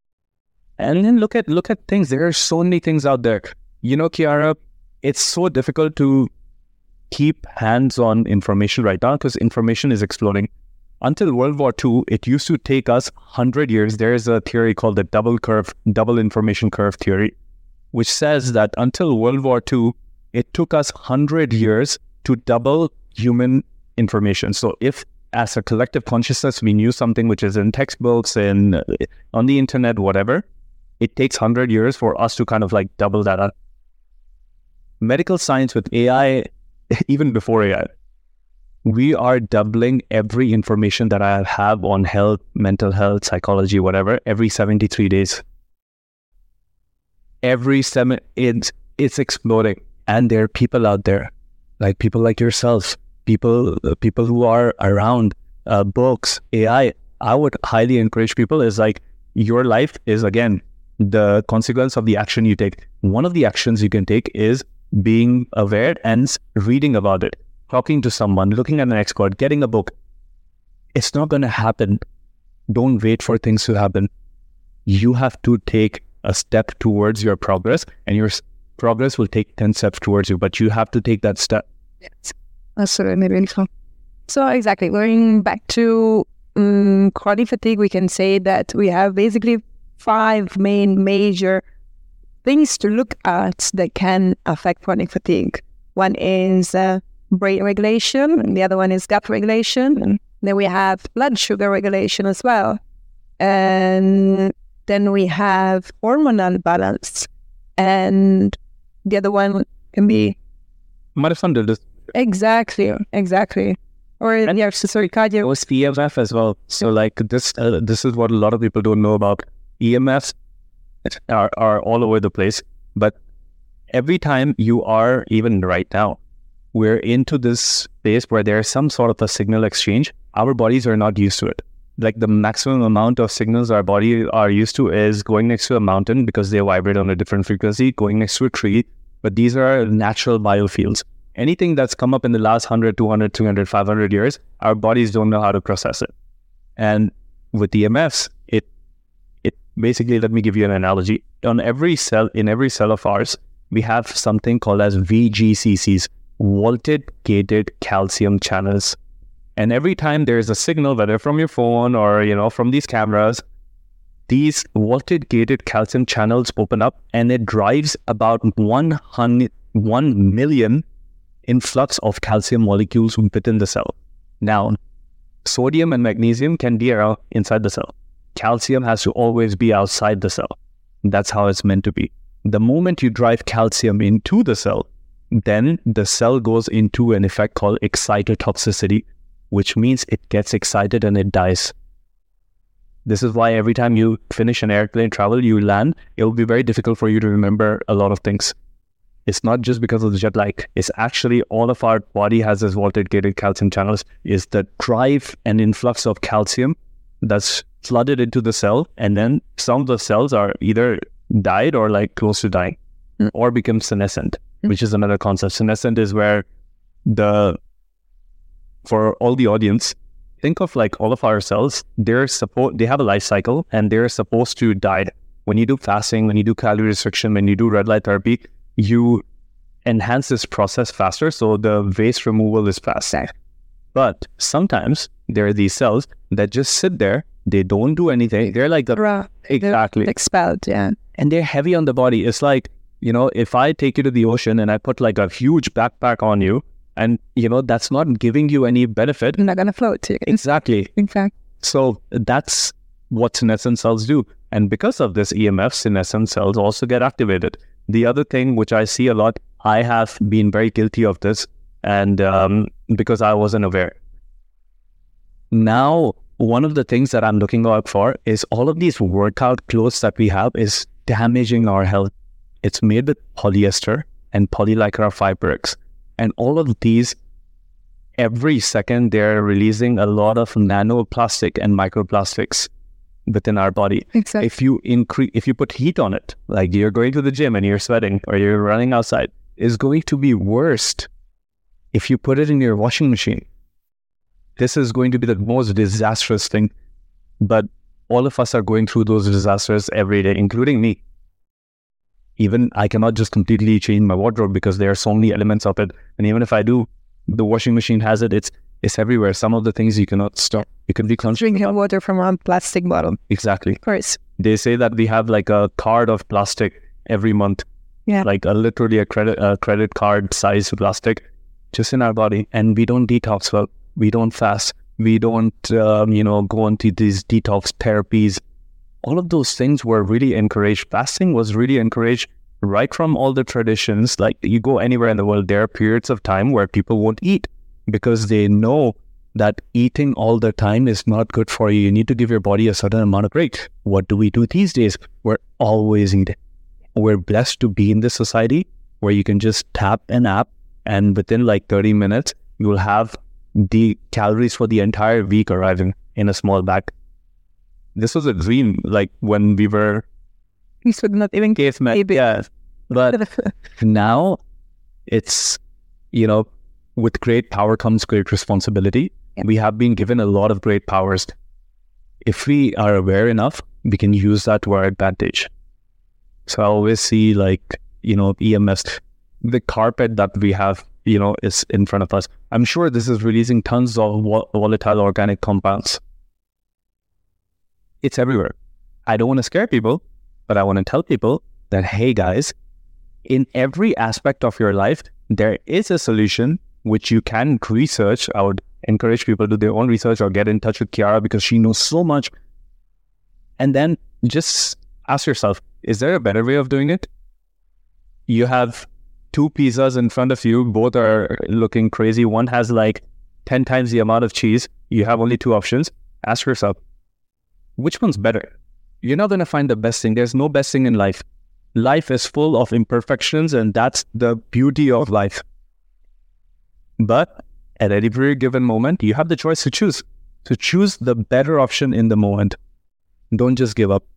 And then look at things. There are so many things out there. Chiara, it's so difficult to keep hands on information right now because information is exploding. Until World War II, it used to take us 100 years. There is a theory called the double information curve theory, which says that until World War II, it took us 100 years to double human information. So if as a collective consciousness, we knew something which is in textbooks and on the internet, whatever, it takes 100 years for us to kind of like double that up. Medical science with AI, even before AI, we are doubling every information that I have on health, mental health, psychology, whatever, every 73 days. It's exploding. And there are people out there, like people like yourself, people who are around, books, AI. I would highly encourage people is like, your life is, again, the consequence of the action you take. One of the actions you can take is being aware and reading about it. Talking to someone, looking at an expert, getting a book. It's not going to happen. Don't wait for things to happen. You have to take a step towards your progress, and your progress will take 10 steps towards you, but you have to take that step. Yes, absolutely. Really cool. So exactly, going back to chronic fatigue, we can say that we have basically 5 major things to look at that can affect chronic fatigue. One is brain regulation, and the other one is gut regulation. And then we have blood sugar regulation as well. And then we have hormonal balance. And the other one can be... Mitochondrial. Exactly. Or cardio. It's EMF as well. So like this is what a lot of people don't know about. EMFs are all over the place. But every time you are, even right now, we're into this space where there's some sort of a signal exchange. Our bodies are not used to it. Like the maximum amount of signals our body are used to is going next to a mountain because they vibrate on a different frequency, going next to a tree. But these are natural biofields. Anything that's come up in the last 100, 200, 300, 500 years, our bodies don't know how to process it. And with EMFs, it basically, let me give you an analogy. In every cell of ours, we have something called as VGCCs, voltage gated calcium channels. And every time there is a signal, whether from your phone or from these cameras, these voltage gated calcium channels open up, and it drives about 1 million influx of calcium molecules within the cell. Now, sodium and magnesium can be around inside the cell. Calcium has to always be outside the cell. That's how it's meant to be. The moment you drive calcium into the cell, then the cell goes into an effect called excitotoxicity, which means it gets excited and it dies. This is why every time you finish an airplane travel, you land, it will be very difficult for you to remember a lot of things. It's not just because of the jet lag. It's actually all of our body has this voltage-gated calcium channels. Is the drive and influx of calcium that's flooded into the cell, and then some of the cells are either died or like close to dying, or become senescent, which is another concept. Senescent is where for all the audience, think of like all of our cells, they have a life cycle and they're supposed to die. When you do fasting, when you do calorie restriction, when you do red light therapy, you enhance this process faster, so the waste removal is faster. But sometimes there are these cells that just sit there, they don't do anything. They're like exactly expelled, yeah. And they're heavy on the body. It's like, if I take you to the ocean and I put like a huge backpack on you, and that's not giving you any benefit. You're not gonna float. Exactly. Exactly. So that's what senescent cells do. And because of this EMF, senescent cells also get activated. The other thing which I see a lot, I have been very guilty of this, and because I wasn't aware. Now, one of the things that I'm looking out for is all of these workout clothes that we have is damaging our health. It's made with polyester and polylycra fabrics. And all of these, every second, they're releasing a lot of nanoplastic and microplastics within our body. Exactly. If you put heat on it, like you're going to the gym and you're sweating or you're running outside, it's going to be worse if you put it in your washing machine. This is going to be the most disastrous thing. But all of us are going through those disasters every day, including me. Even I cannot just completely change my wardrobe because there are so many elements of it. And even if I do, the washing machine has it. It's everywhere. Some of the things you cannot stop. You can be conscious. Drinking water from a plastic bottle. Exactly. Of course. They say that we have like a card of plastic every month. Yeah. Like literally a credit card size plastic just in our body. And we don't detox well. We don't fast. We don't, go into these detox therapies. All of those things were really encouraged. Fasting was really encouraged right from all the traditions. Like you go anywhere in the world, there are periods of time where people won't eat because they know that eating all the time is not good for you. You need to give your body a certain amount of break. What do we do these days? We're always eating. We're blessed to be in this society where you can just tap an app and within like 30 minutes, you'll have the calories for the entire week arriving in a small bag. This was a dream, like when we were... This would not even cavemen. Yeah. But now it's, with great power comes great responsibility. Yeah. We have been given a lot of great powers. If we are aware enough, we can use that to our advantage. So I always see EMS, the carpet that we have, is in front of us. I'm sure this is releasing tons of volatile organic compounds. It's everywhere. I don't want to scare people, but I want to tell people that, hey guys, in every aspect of your life, there is a solution which you can research. I would encourage people to do their own research or get in touch with Chiara because she knows so much. And then just ask yourself, is there a better way of doing it? You have 2 pizzas in front of you. Both are looking crazy. One has like 10 times the amount of cheese. You have only 2 options. Ask yourself, which one's better? You're not going to find the best thing. There's no best thing in life. Life is full of imperfections, and that's the beauty of life. But at any very given moment, you have the choice to choose. To choose the better option in the moment. Don't just give up.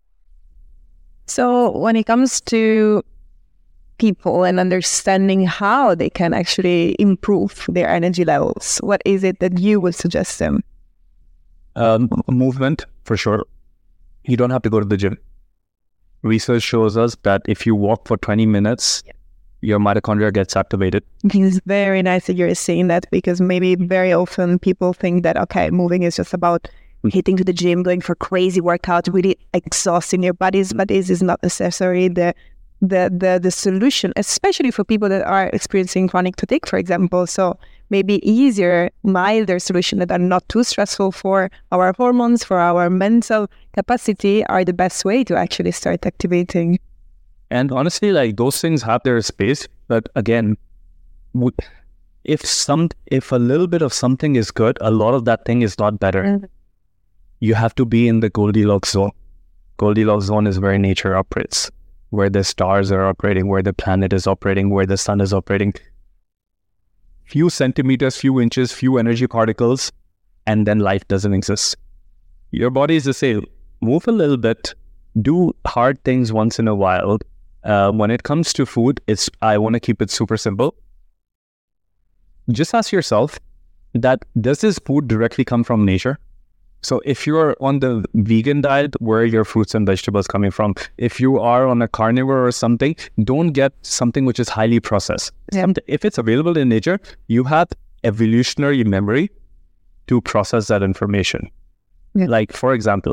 So when it comes to people and understanding how they can actually improve their energy levels, what is it that you would suggest them? Movement, for sure. You don't have to go to the gym. Research shows us that if you walk for 20 minutes, your mitochondria gets activated. It's very nice that you're saying that because maybe very often people think that, okay, moving is just about hitting to the gym, going for crazy workouts, really exhausting your bodies, but this is not necessarily the solution, especially for people that are experiencing chronic fatigue, for example. So maybe easier, milder solutions that are not too stressful for our hormones, for our mental capacity are the best way to actually start activating. And honestly, like those things have their space. But again, if a little bit of something is good, a lot of that thing is not better. Mm-hmm. You have to be in the Goldilocks zone. Goldilocks zone is where nature operates, where the stars are operating, where the planet is operating, where the sun is operating. Few centimeters, few inches, few energy particles, and then life doesn't exist. Your body is the same. Move a little bit, do hard things once in a while. When it comes to food, I want to keep it super simple. Just ask yourself that does this food directly come from nature? So if you're on the vegan diet, where are your fruits and vegetables coming from? If you are on a carnivore or something, don't get something which is highly processed. Yeah. If it's available in nature, you have evolutionary memory to process that information. Yeah. Like, for example,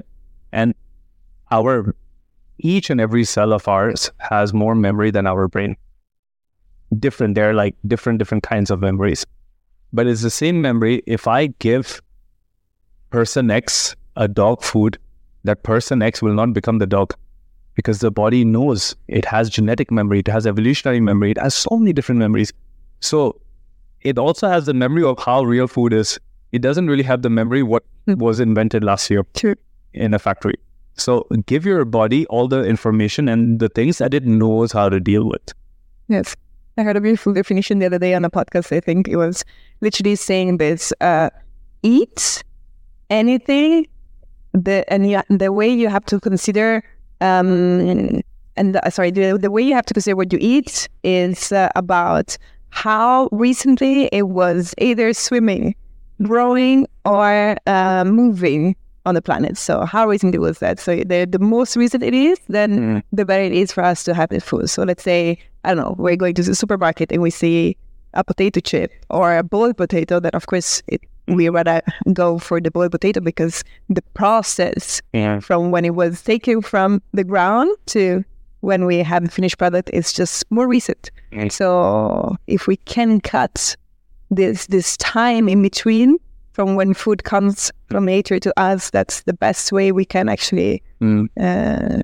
each and every cell of ours has more memory than our brain. They're like different kinds of memories. But it's the same memory. If I give person X a dog food, that person X will not become the dog because the body knows it has genetic memory, it has evolutionary memory, it has so many different memories. So it also has the memory of how real food is. It doesn't really have the memory what was invented last year in a factory. So give your body all the information and the things that it knows how to deal with. Yes. I heard a beautiful definition the other day on a podcast. I think it was literally saying this, eat anything, the way you have to consider, the way you have to consider what you eat is about how recently it was either swimming, growing, or moving. on the planet. So how recently was that? So the most recent it is, then the better it is for us to have this food. So let's say, I don't know, we're going to the supermarket and we see a potato chip or a boiled potato, that of course we rather go for the boiled potato because the process from when it was taken from the ground to when we have the finished product is just more recent. So if we can cut this time in between from when food comes from nature to us, that's the best way we can actually in the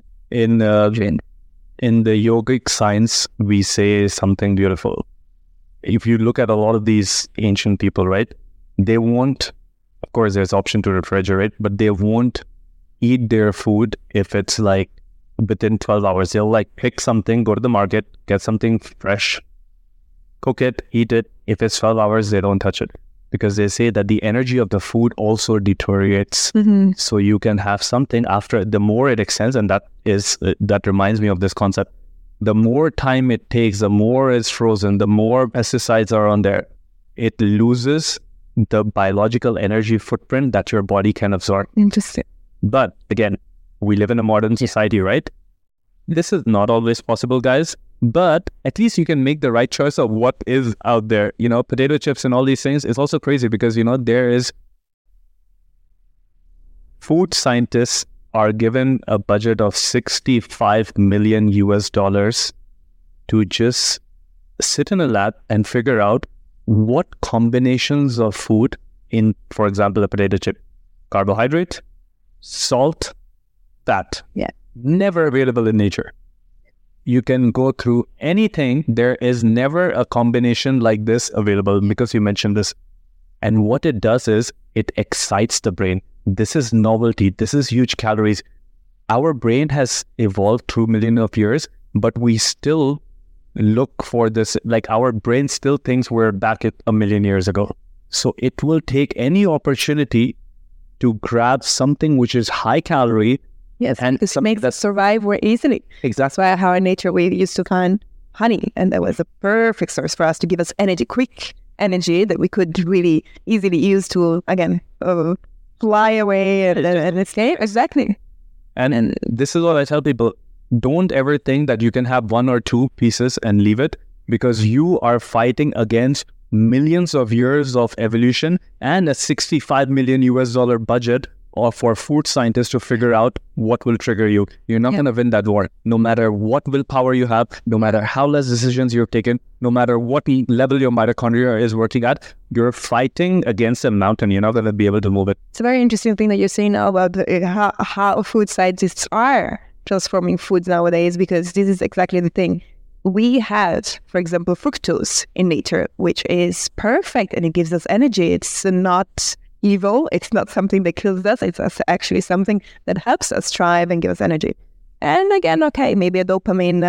yogic science, we say something beautiful. If you look at a lot of these ancient people, right, they won't, of course there's option to refrigerate, but they won't eat their food if it's like within 12 hours. They'll like pick something, go to the market, get something fresh, cook it, eat it. If it's 12 hours, they don't touch it, because they say that the energy of the food also deteriorates. So you can have something after, the more it extends, and that reminds me of this concept. The more time it takes, the more it's frozen, the more pesticides are on there, it loses the biological energy footprint that your body can absorb. Interesting. But again, we live in a modern society, right? This is not always possible, guys, but at least you can make the right choice of what is out there. You know, potato chips and all these things is also crazy because, you know, there is food scientists are given a budget of $65 million to just sit in a lab and figure out what combinations of food in, for example, a potato chip, carbohydrate, salt, fat, never available in nature. You can go through anything. There is never a combination like this available, because you mentioned this. And what it does is it excites the brain. This is novelty. This is huge calories. Our brain has evolved through millions of years, but we still look for this. Like our brain still thinks we're back at a million years ago. So it will take any opportunity to grab something which is high calorie. Yes, and it makes us survive more easily. Exactly. That's why how in nature we used to find honey, and that was a perfect source for us to give us energy, quick energy that we could really easily use to, again, fly away and escape. Exactly. And this is what I tell people. Don't ever think that you can have one or two pieces and leave it, because you are fighting against millions of years of evolution and a $65 million budget for food scientists to figure out what will trigger you. You're not going to win that war. No matter what willpower you have, no matter how less decisions you've taken, no matter what level your mitochondria is working at, you're fighting against a mountain. You're not going to be able to move it. It's a very interesting thing that you're saying now about how food scientists are transforming foods nowadays, because this is exactly the thing. We have, for example, fructose in nature, which is perfect and it gives us energy. It's not evil. It's not something that kills us. It's actually something that helps us thrive and give us energy. And again, okay, maybe a dopamine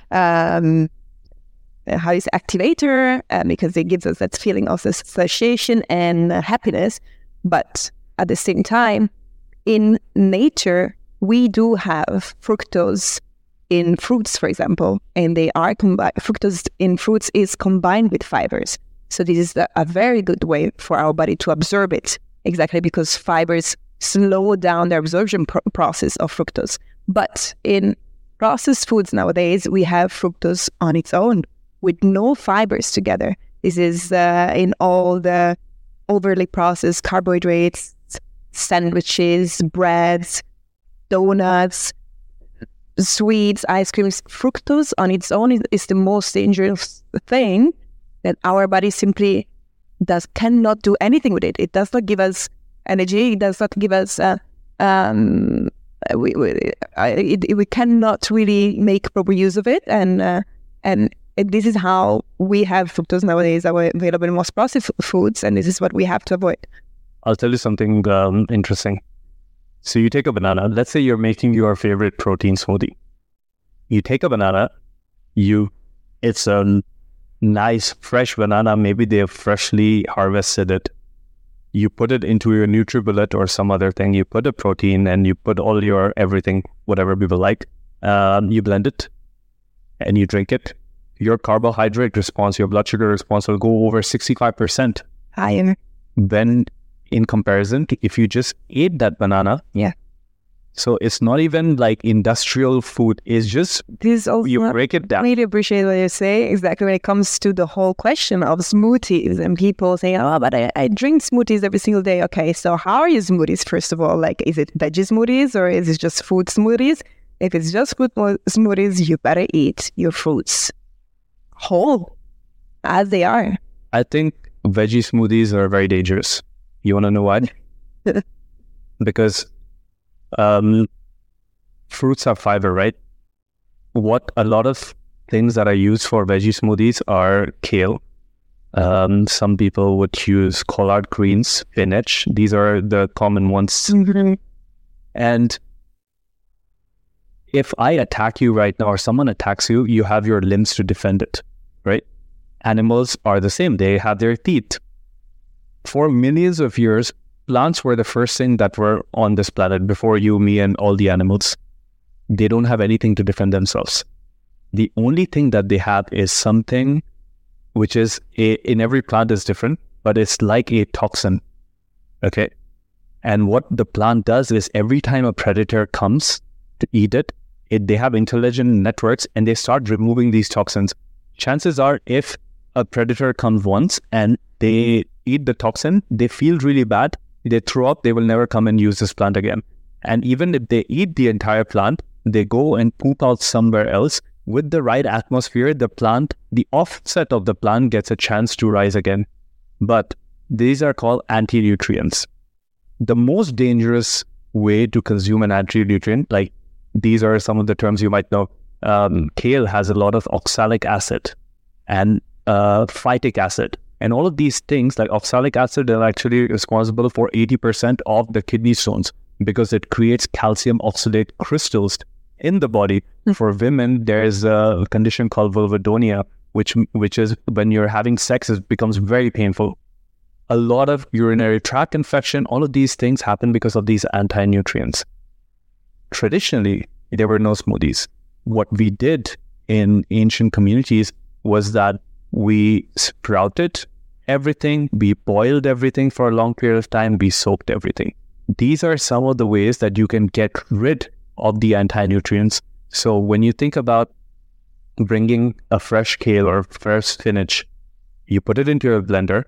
activator, because it gives us that feeling of satiation and happiness. But at the same time, in nature, we do have fructose in fruits, for example, and they are fructose in fruits is combined with fibers. So this is a very good way for our body to absorb it, exactly because fibers slow down the absorption process of fructose. But in processed foods nowadays, we have fructose on its own with no fibers together. This is in all the overly processed carbohydrates, sandwiches, breads, donuts, sweets, ice creams. Fructose on its own is the most dangerous thing that our body simply cannot do anything with it. It does not give us energy. It does not give us. We cannot really make proper use of it, and this is how we have fructose nowadays available in most processed foods, and this is what we have to avoid. I'll tell you something interesting. So you take a banana. Let's say you're making your favorite protein smoothie. You take a banana. It's a nice fresh banana. Maybe they have freshly harvested it. You put it into your NutriBullet or some other thing. You put a protein and you put all your everything, whatever people like. You blend it and you drink it. Your carbohydrate response, your blood sugar response will go over 65%. Higher. When in comparison to if you just ate that banana. Yeah. So it's not even like industrial food. It's just, This also you break it down. I really appreciate what you say. Exactly when it comes to the whole question of smoothies, and people say, "Oh, but I drink smoothies every single day." Okay, so how are your smoothies? First of all, like, is it veggie smoothies or is it just fruit smoothies? If it's just fruit smoothies, you better eat your fruits whole as they are. I think veggie smoothies are very dangerous. You want to know why? Because fruits are fiber, right? What a lot of things that are used for veggie smoothies are kale. Some people would use collard greens, spinach. These are the common ones. Mm-hmm. And if I attack you right now or someone attacks you, you have your limbs to defend it, right? Animals are the same. They have their teeth. For millions of years, plants were the first thing that were on this planet before you, me, and all the animals. They don't have anything to defend themselves. The only thing that they have is something which is, in every plant is different, but it's like a toxin, okay? And what the plant does is every time a predator comes to eat it, they have intelligent networks and they start removing these toxins. Chances are, if a predator comes once and they eat the toxin, they feel really bad, they throw up, they will never come and use this plant again. And even if they eat the entire plant, they go and poop out somewhere else. With the right atmosphere, the plant, the offset of the plant gets a chance to rise again. But these are called anti-nutrients. The most dangerous way to consume an anti-nutrient, like these are some of the terms you might know. Kale has a lot of oxalic acid and phytic acid. And all of these things, like oxalic acid, are actually responsible for 80% of the kidney stones because it creates calcium oxalate crystals in the body. For women, there's a condition called vulvodynia, which is when you're having sex, it becomes very painful. A lot of urinary tract infection, all of these things happen because of these anti-nutrients. Traditionally, there were no smoothies. What we did in ancient communities was that we sprouted everything, we boiled everything for a long period of time, we soaked everything. These are some of the ways that you can get rid of the anti-nutrients. So when you think about bringing a fresh kale or fresh spinach, you put it into a blender,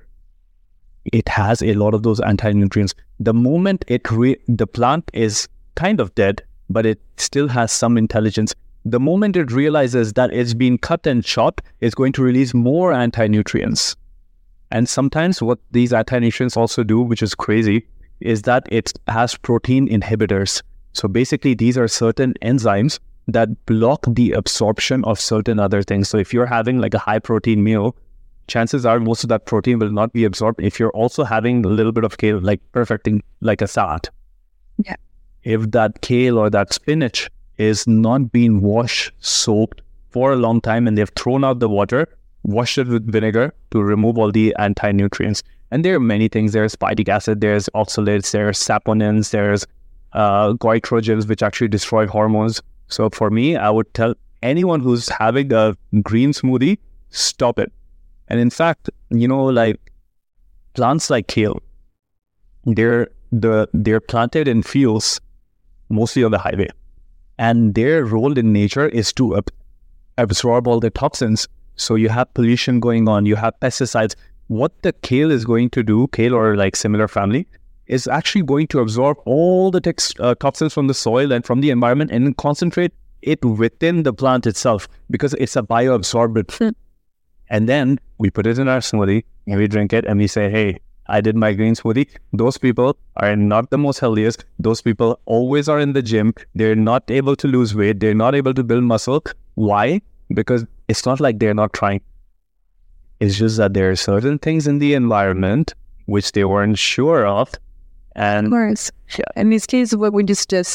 it has a lot of those anti-nutrients. The moment the plant is kind of dead, but it still has some intelligence. The moment it realizes that it's been cut and chopped, it's going to release more anti-nutrients. And sometimes what these anti-nutrients also do, which is crazy, is that it has protein inhibitors. So basically, these are certain enzymes that block the absorption of certain other things. So if you're having like a high protein meal, chances are most of that protein will not be absorbed if you're also having a little bit of kale, like perfecting like a salad. Yeah. If that kale or that spinach is not being washed, soaked for a long time, and they've thrown out the water, washed it with vinegar to remove all the anti-nutrients. And there are many things. There's phytic acid, there's oxalates, there's saponins, there's goitrogens, which actually destroy hormones. So for me, I would tell anyone who's having a green smoothie, stop it. And in fact, like plants like kale, they're planted in fields, mostly on the highway. And their role in nature is to absorb all the toxins. So you have pollution going on, you have pesticides. What the kale is going to do, kale or like similar family, is actually going to absorb all the toxins from the soil and from the environment and concentrate it within the plant itself because it's a bioabsorbent. And then we put it in our smoothie and we drink it and we say, hey, I did my green smoothie. Those people are not the most healthiest. Those people always are in the gym. They're not able to lose weight. They're not able to build muscle. Why? Because it's not like they're not trying. It's just that there are certain things in the environment which they weren't sure of. And of course. Sure. In this case, what we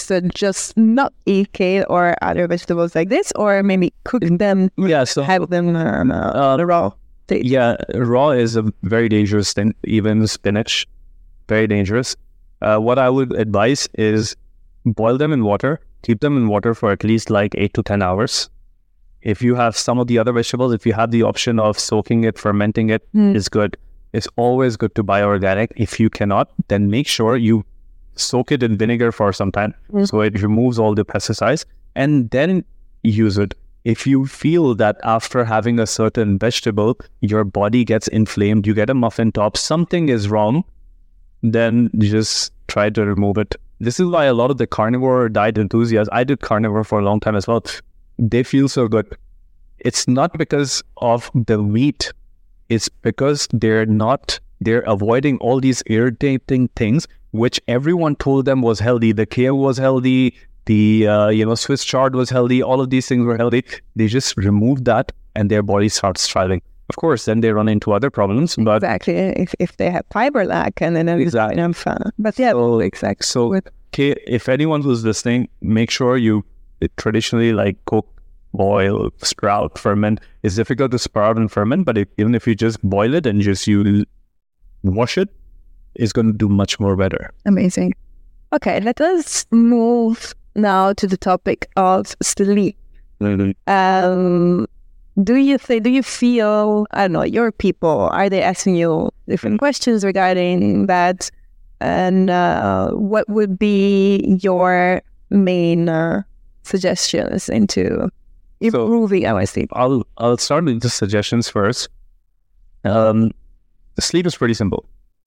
just not eat kale or other vegetables like this, or maybe cook them, have them raw. Yeah, raw is a very dangerous thing. Even spinach, very dangerous. What I would advise is boil them in water, keep them in water for at least like 8 to 10 hours. If you have some of the other vegetables, if you have the option of soaking it, fermenting it, is good. it's always good to buy organic. If you cannot, then make sure you soak it in vinegar for some time so it removes all the pesticides, and then use it. If you feel that after having a certain vegetable, your body gets inflamed, you get a muffin top, something is wrong, then just try to remove it. This is why a lot of the carnivore diet enthusiasts, I did carnivore for a long time as well, they feel so good. It's not because of the meat. It's because they're avoiding all these irritating things, which everyone told them was healthy. The kale was healthy, the Swiss chard was healthy, all of these things were healthy. They just removed that and their body starts thriving. Of course, then they run into other problems. But exactly, if they have fiber lack and then exactly. But yeah, so, exactly. So, if anyone who's listening, make sure you traditionally like cook, boil, sprout, ferment. It's difficult to sprout and ferment, but even if you just boil it and just you wash it, it's going to do much more better. Amazing. Okay, let us move now to the topic of sleep. Mm-hmm. Do you feel, I don't know, your people, are they asking you different questions regarding that? And what would be your main suggestions into improving our sleep? I'll start with the suggestions first. Sleep is pretty simple.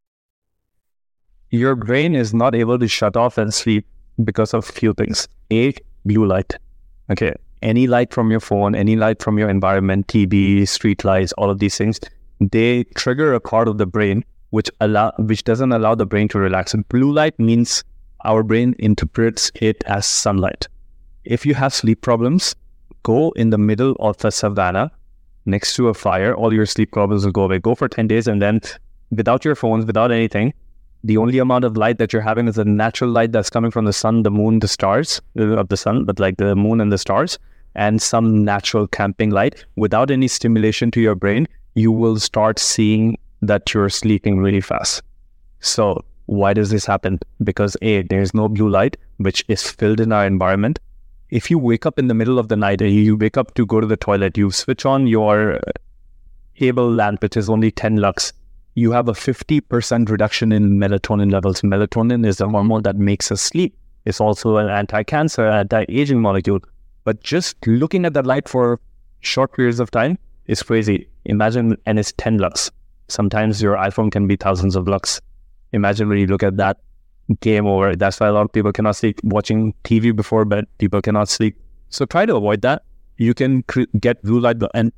Your brain is not able to shut off and sleep because of few things. Blue light. Okay. Any light from your phone, any light from your environment, TV, street lights, all of these things, they trigger a part of the brain which doesn't allow the brain to relax. And blue light means our brain interprets it as sunlight. If you have sleep problems, go in the middle of a savanna next to a fire, all your sleep problems will go away. Go for 10 days and then without your phones, without anything, the only amount of light that you're having is the natural light that's coming from the sun, the moon, the stars of the sun, but like the moon and the stars, and some natural camping light. Without any stimulation to your brain, you will start seeing that you're sleeping really fast. So why does this happen? Because there's no blue light, which is filled in our environment. If you wake up in the middle of the night and you wake up to go to the toilet, you switch on your cable lamp, which is only 10 lux. You have a 50% reduction in melatonin levels. Melatonin is the hormone that makes us sleep. It's also an anti-cancer, anti-aging molecule. But just looking at that light for short periods of time is crazy. Imagine, and it's 10 lux. Sometimes your iPhone can be thousands of lux. Imagine when you look at that, game over. That's why a lot of people cannot sleep. Watching TV before bed, people cannot sleep. So try to avoid that. You can get blue light, and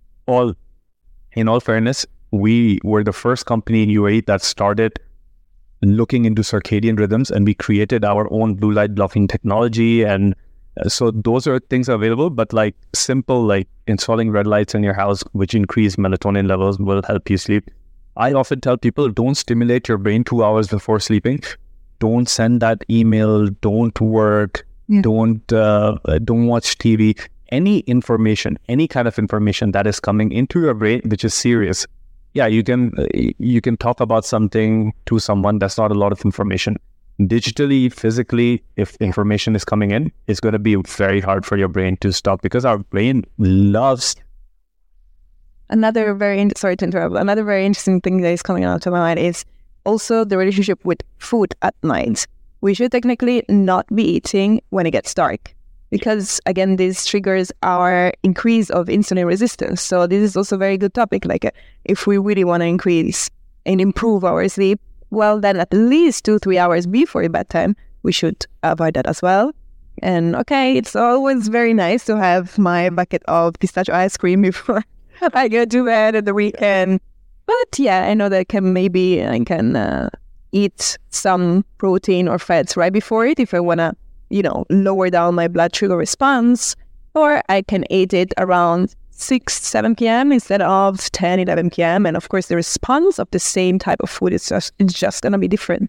in all fairness, we were the first company in UAE that started looking into circadian rhythms, and we created our own blue light blocking technology. And so those are things available, but like simple, like installing red lights in your house, which increase melatonin levels, will help you sleep. I often tell people, don't stimulate your brain 2 hours before sleeping. Don't send that email. Don't work. Yeah. Don't watch TV. Any information, any kind of information that is coming into your brain, which is serious. Yeah, you can talk about something to someone. That's not a lot of information. Digitally, physically, if information is coming in, it's going to be very hard for your brain to stop, because our brain loves. Another very interesting thing that is coming out of my mind is also the relationship with food at night. We should technically not be eating when it gets dark, because again, this triggers our increase of insulin resistance. So this is also a very good topic. Like if we really want to increase and improve our sleep, well, then at least 2-3 hours before bedtime, we should avoid that as well. And okay, it's always very nice to have my bucket of pistachio ice cream before I go to bed at the weekend. But yeah, I know that I can eat some protein or fats right before it if I want to, lower down my blood sugar response. Or I can eat it around 6-7 p.m. instead of 10-11 p.m. And of course, the response of the same type of food is just going to be different.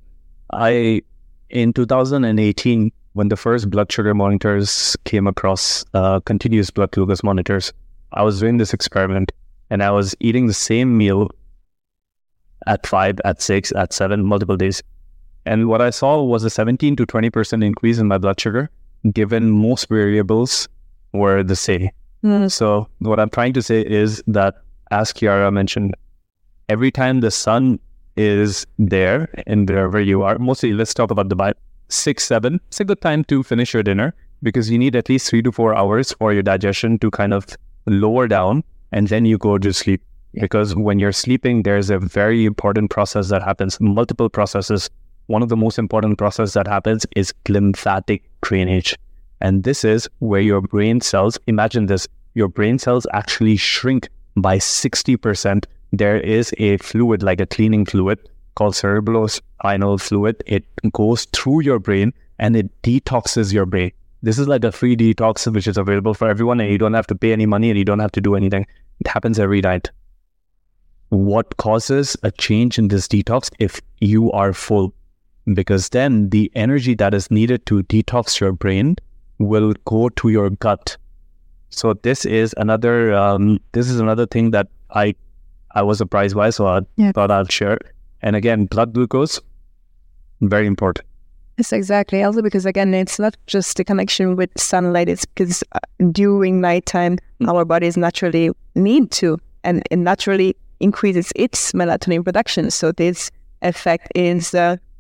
In 2018, when the first blood sugar monitors came across, continuous blood glucose monitors, I was doing this experiment, and I was eating the same meal at 5, at 6, at 7, multiple days. And what I saw was a 17 to 20% increase in my blood sugar, given most variables were the same. So what I'm trying to say is that, as Chiara mentioned, every time the sun is there and wherever you are, mostly let's talk about Dubai, 6, 7, it's a good time to finish your dinner because you need at least 3 to 4 hours for your digestion to kind of lower down, and then you go to sleep. Because when you're sleeping, there's a very important process that happens, multiple processes. One of the most important processes that happens is lymphatic drainage. And this is where your brain cells, imagine this, your brain cells actually shrink by 60%. There is a fluid, like a cleaning fluid called cerebrospinal fluid. It goes through your brain and it detoxes your brain. This is like a free detox which is available for everyone, and you don't have to pay any money and you don't have to do anything. It happens every night. What causes a change in this detox? If you are full, because then the energy that is needed to detox your brain will go to your gut. So this is another thing that I was surprised by, so I thought I'd share. And again, blood glucose, very important. Yes, exactly. Also because, again, it's not just the connection with sunlight. It's because during nighttime, our bodies naturally need to and naturally increases its melatonin production. So this effect is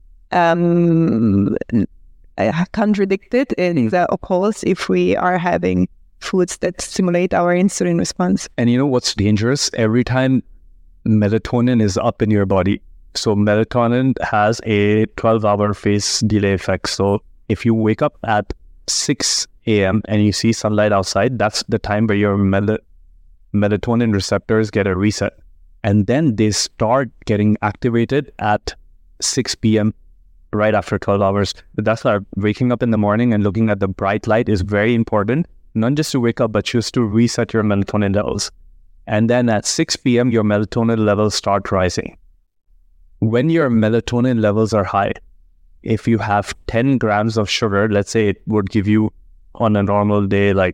contradicted and occurs if we are having foods that stimulate our insulin response. And you know what's dangerous? Every time melatonin is up in your body, so melatonin has a 12-hour phase delay effect. So if you wake up at 6 a.m. and you see sunlight outside, that's the time where your melatonin receptors get a reset. And then they start getting activated at 6 p.m. right after 12 hours. But that's why waking up in the morning and looking at the bright light is very important, not just to wake up, but just to reset your melatonin levels. And then at 6 p.m., your melatonin levels start rising. When your melatonin levels are high, if you have 10 grams of sugar, let's say it would give you on a normal day like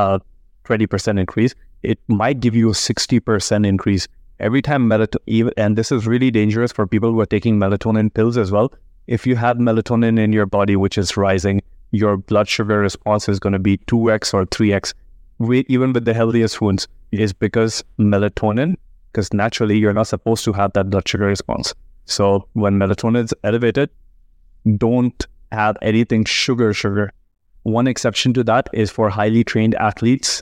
20% increase, it might give you a 60% increase. Every time and this is really dangerous for people who are taking melatonin pills as well. If you have melatonin in your body which is rising, your blood sugar response is going to be 2x or 3x, even with the healthiest foods, is because melatonin, because naturally you're not supposed to have that blood sugar response. So when melatonin is elevated, don't have anything sugar. One exception to that is for highly trained athletes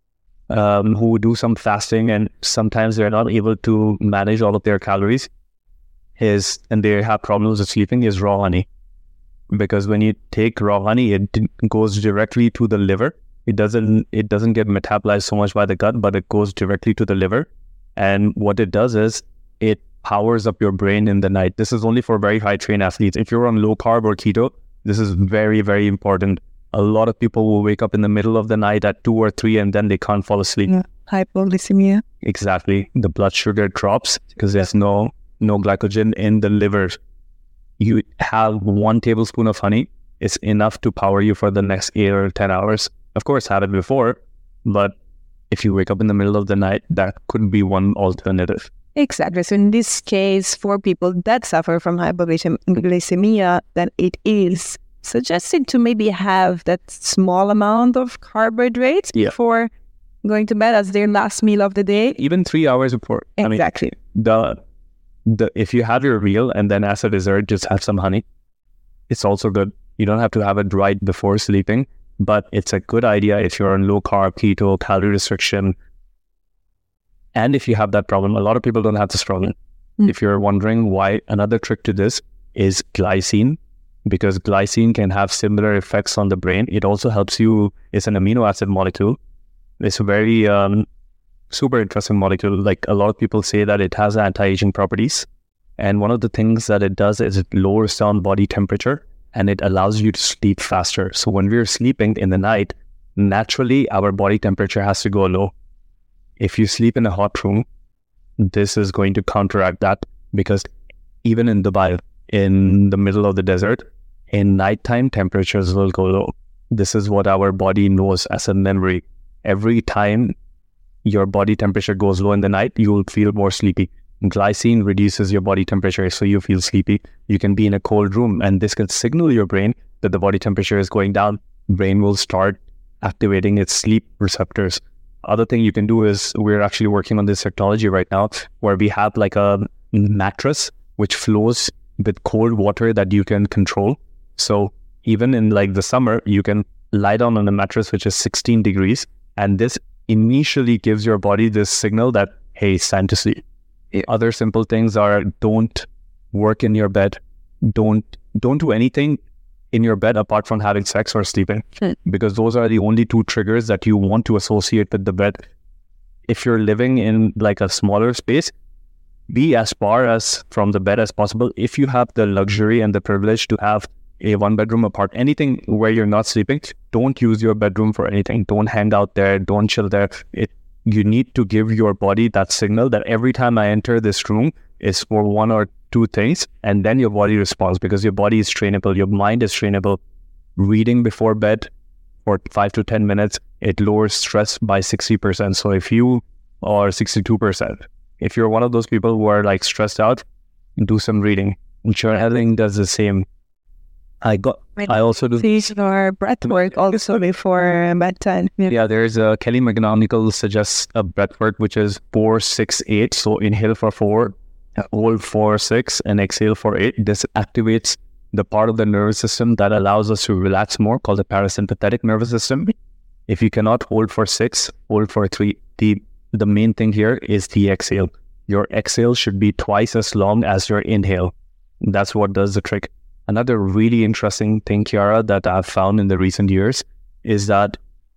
who do some fasting and sometimes they're not able to manage all of their calories, and they have problems with sleeping, is raw honey. Because when you take raw honey, it goes directly to the liver. It doesn't get metabolized so much by the gut, but it goes directly to the liver. And what it does is it powers up your brain in the night. This is only for very high trained athletes. If you're on low carb or keto, this is very, very important. A lot of people will wake up in the middle of the night at 2 or 3 and then they can't fall asleep. Hypoglycemia. Exactly. The blood sugar drops because there's no glycogen in the liver. You have 1 tablespoon of honey. It's enough to power you for the next 8 or 10 hours. Of course, have it before, but if you wake up in the middle of the night, that could be one alternative. Exactly. So in this case, for people that suffer from hypoglycemia, then it is suggested to maybe have that small amount of carbohydrates before going to bed as their last meal of the day. Even 3 hours before. Exactly. I mean, if you have your meal and then as a dessert, just have some honey. It's also good. You don't have to have it right before sleeping, but it's a good idea if you're on low carb, keto, calorie restriction. And if you have that problem, a lot of people don't have this problem. If you're wondering why, another trick to this is glycine, because glycine can have similar effects on the brain. It also helps you. It's an amino acid molecule. It's a very super interesting molecule. Like a lot of people say that it has anti-aging properties. And one of the things that it does is it lowers down body temperature and it allows you to sleep faster. So when we're sleeping in the night, naturally our body temperature has to go low. If you sleep in a hot room, this is going to counteract that, because even in Dubai, in the middle of the desert, in nighttime temperatures will go low. This is what our body knows as a memory. Every time your body temperature goes low in the night, you will feel more sleepy. Glycine reduces your body temperature, so you feel sleepy. You can be in a cold room and this can signal your brain that the body temperature is going down. Brain will start activating its sleep receptors. Other thing you can do is we're actually working on this technology right now where we have like a mattress which flows with cold water that you can control. So even in like the summer, you can lie down on a mattress which is 16 degrees, and this initially gives your body this signal that, hey, it's time to sleep. Other simple things are don't work in your bed. Don't do anything in your bed apart from having sex or sleeping, because those are the only two triggers that you want to associate with the bed. If you're living in like a smaller space, be as far as from the bed as possible. If you have the luxury and the privilege to have a 1-bedroom apart, anything where you're not sleeping, don't use your bedroom for anything. Don't hang out there. Don't chill there. You need to give your body that signal that every time I enter this room is for one or two things, and then your body responds, because your body is trainable, your mind is trainable. Reading before bed for 5 to 10 minutes, it lowers stress by 60%. So if you are 62%, if you're one of those people who are like stressed out, do some reading. Journaling does the same. I also do or breath work also before bedtime. Yeah, there's Kelly McGonigal suggests a breath work which is 4-6-8. So inhale for 4, hold for 6, and exhale for 8. This activates the part of the nervous system that allows us to relax more, called the parasympathetic nervous system. If you cannot hold for 6, hold for 3. The main thing here is the exhale. Your exhale should be twice as long as your inhale. That's what does the trick. Another really interesting thing, Chiara, that I've found in the recent years is that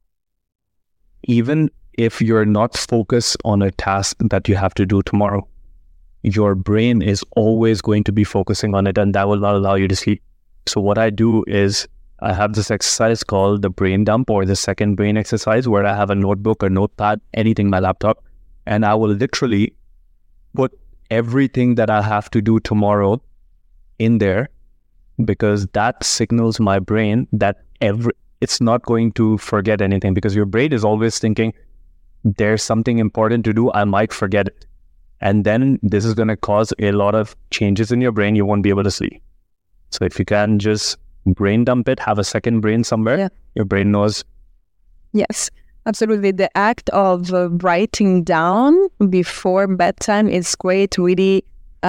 even if you're not focused on a task that you have to do tomorrow, your brain is always going to be focusing on it, and that will not allow you to sleep. So what I do is I have this exercise called the brain dump, or the second brain exercise, where I have a notebook, a notepad, anything, my laptop, and I will literally put everything that I have to do tomorrow in there, because that signals my brain that it's not going to forget anything, because your brain is always thinking there's something important to do, I might forget it. And then this is going to cause a lot of changes in your brain. You won't be able to sleep. So if you can just brain dump it, have a second brain somewhere, your brain knows. Yes, absolutely. The act of writing down before bedtime is great, really,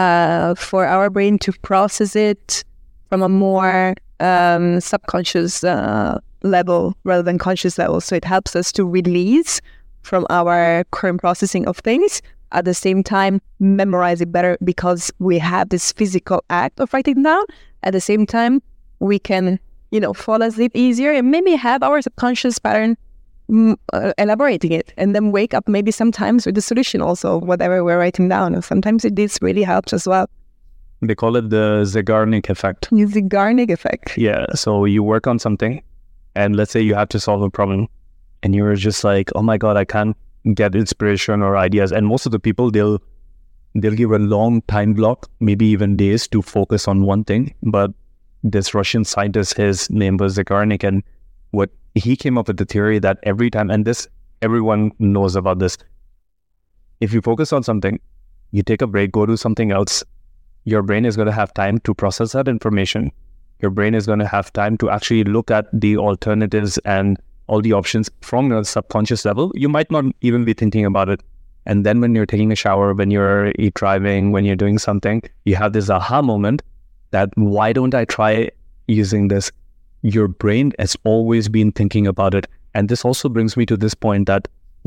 for our brain to process it from a more subconscious level rather than conscious level. So it helps us to release from our current processing of things. At the same time, memorize it better because we have this physical act of writing down. At the same time, we can, fall asleep easier and maybe have our subconscious pattern elaborating it, and then wake up maybe sometimes with the solution also, whatever we're writing down. And sometimes this really helps as well. They call it the Zeigarnik effect. The Zeigarnik effect. Yeah. So you work on something, and let's say you have to solve a problem, and you're just like, oh my God, I can't get inspiration or ideas. And most of the people, they'll give a long time block, maybe even days, to focus on one thing. But this Russian scientist, his name was Zeigarnik, and what he came up with the theory that every time, and this, everyone knows about this, if you focus on something, you take a break, go do something else, your brain is going to have time to process that information. Your brain is going to have time to actually look at the alternatives and all the options from a subconscious level. You might not even be thinking about it. And then when you're taking a shower, when you're driving, when you're doing something, you have this aha moment that, why don't I try using this? Your brain has always been thinking about it. And this also brings me to this point that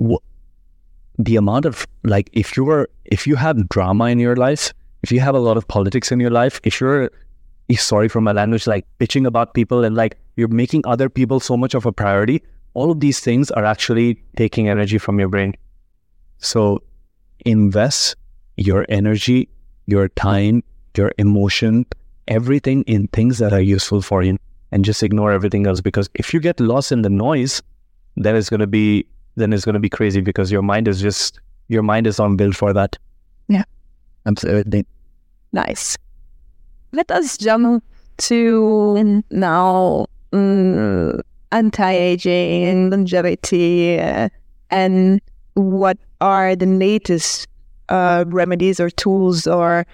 the amount of, like, if you have drama in your life, if you have a lot of politics in your life, if you're, sorry for my language, like bitching about people, and like you're making other people so much of a priority, all of these things are actually taking energy from your brain. So invest your energy, your time, your emotion, everything in things that are useful for you, and just ignore everything else. Because if you get lost in the noise, then it's going to be crazy, because your mind is on build for that. Yeah. Absolutely. Nice. Let us jump to now anti-aging, longevity, and what are the latest remedies or tools or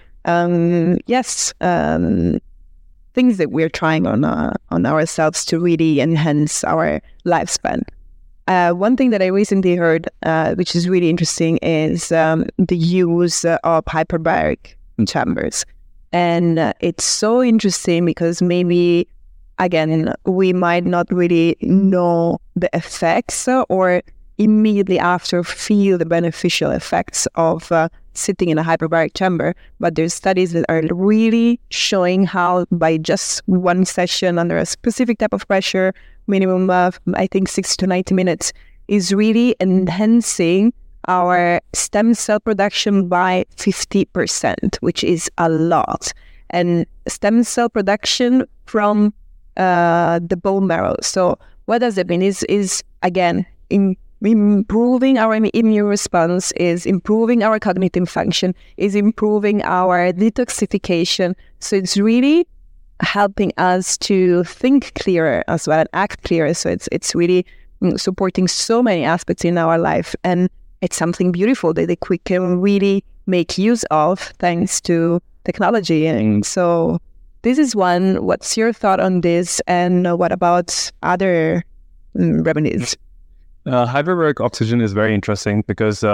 things that we're trying on ourselves to really enhance our lifespan. One thing that I recently heard, which is really interesting, is the use of hyperbaric chambers. And it's so interesting because maybe, again, we might not really know the effects or immediately after feel the beneficial effects of sitting in a hyperbaric chamber. But there's studies that are really showing how by just one session under a specific type of pressure, minimum of, I think, 60 to 90 minutes, is really enhancing our stem cell production by 50%, which is a lot. And stem cell production from the bone marrow. So what does it mean? Is again, improving our immune response, is improving our cognitive function, is improving our detoxification. So it's really helping us to think clearer as well and act clearer. So it's really supporting so many aspects in our life. And it's something beautiful that we can really make use of thanks to technology. And so this is one. What's your thought on this? And what about other remedies? Hyperbaric oxygen is very interesting because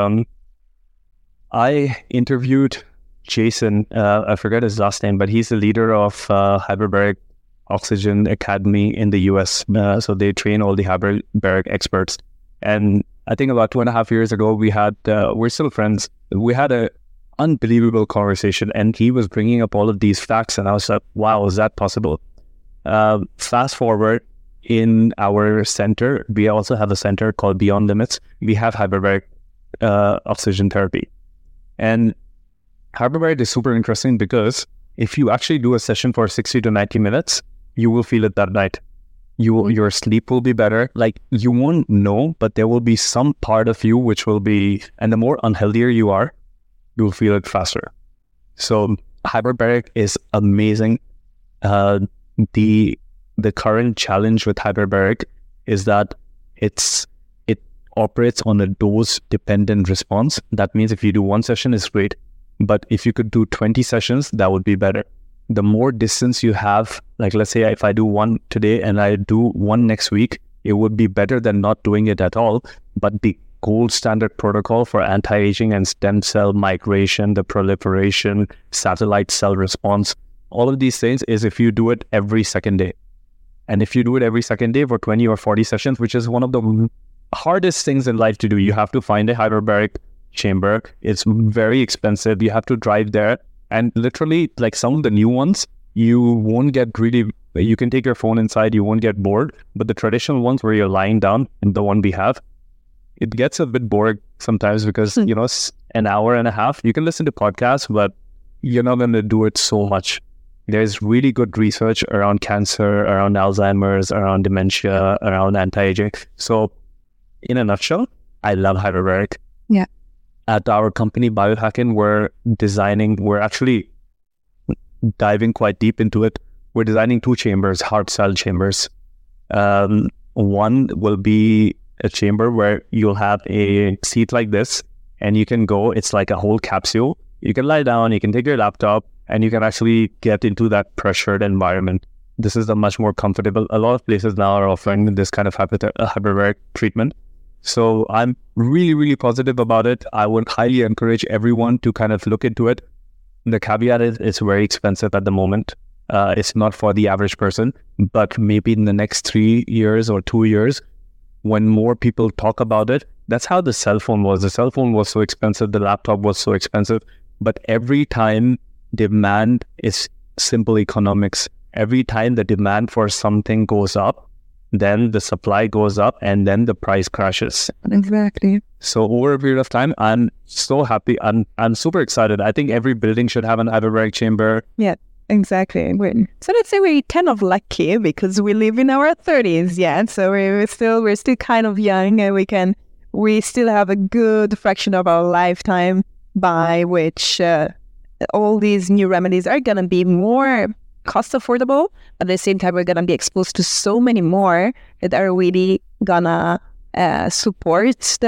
I interviewed Jason, I forget his last name, but he's the leader of Hyperbaric Oxygen Academy in the US. So they train all the hyperbaric experts. And I think about 2.5 years ago, we're still friends. We had an unbelievable conversation and he was bringing up all of these facts and I was like, wow, is that possible? Fast forward, in our center, we also have a center called Beyond Limits. We have hyperbaric oxygen therapy. And hyperbaric is super interesting because if you actually do a session for 60 to 90 minutes, you will feel it that night. Your sleep will be better. Like, you won't know, but there will be some part of you which will be, and the more unhealthier you are, you will feel it faster. So hyperbaric is amazing. The current challenge with hyperbaric is that it operates on a dose-dependent response. That means if you do one session, it's great. But if you could do 20 sessions, that would be better. The more distance you have, like let's say if I do one today and I do one next week, it would be better than not doing it at all. But the gold standard protocol for anti-aging and stem cell migration, the proliferation, satellite cell response, all of these things is if you do it every second day. And if you do it every second day for 20 or 40 sessions, which is one of the hardest things in life to do, you have to find a hyperbaric chamber. It's very expensive. You have to drive there. And literally, like some of the new ones, you won't get really, you can take your phone inside, you won't get bored. But the traditional ones where you're lying down, and the one we have, it gets a bit boring sometimes because, an hour and a half, you can listen to podcasts, but you're not going to do it so much. There's really good research around cancer, around Alzheimer's, around dementia, around anti-aging. So in a nutshell, I love hyperbaric. Yeah. At our company, Biohacking, we're actually diving quite deep into it. We're designing 2 chambers, heart cell chambers. One will be a chamber where you'll have a seat like this and you can go, it's like a whole capsule. You can lie down, you can take your laptop, and you can actually get into that pressured environment. This is a much more comfortable. A lot of places now are offering this kind of hyperbaric treatment. So I'm really, really positive about it. I would highly encourage everyone to kind of look into it. The caveat is it's very expensive at the moment. It's not for the average person, but maybe in the next 3 years or 2 years, when more people talk about it, that's how the cell phone was. The cell phone was so expensive, the laptop was so expensive, but every time demand is simple economics. Every time the demand for something goes up, then the supply goes up and then the price crashes. Exactly. So over a period of time, I'm so happy. I'm super excited. I think every building should have an hyperbaric chamber. Yeah, exactly. So let's say we're kind of lucky because we live in our 30s. Yeah, so we're still kind of young, and we still have a good fraction of our lifetime by which all these new remedies are gonna be more cost affordable. At the same time, we're gonna be exposed to so many more that are really gonna support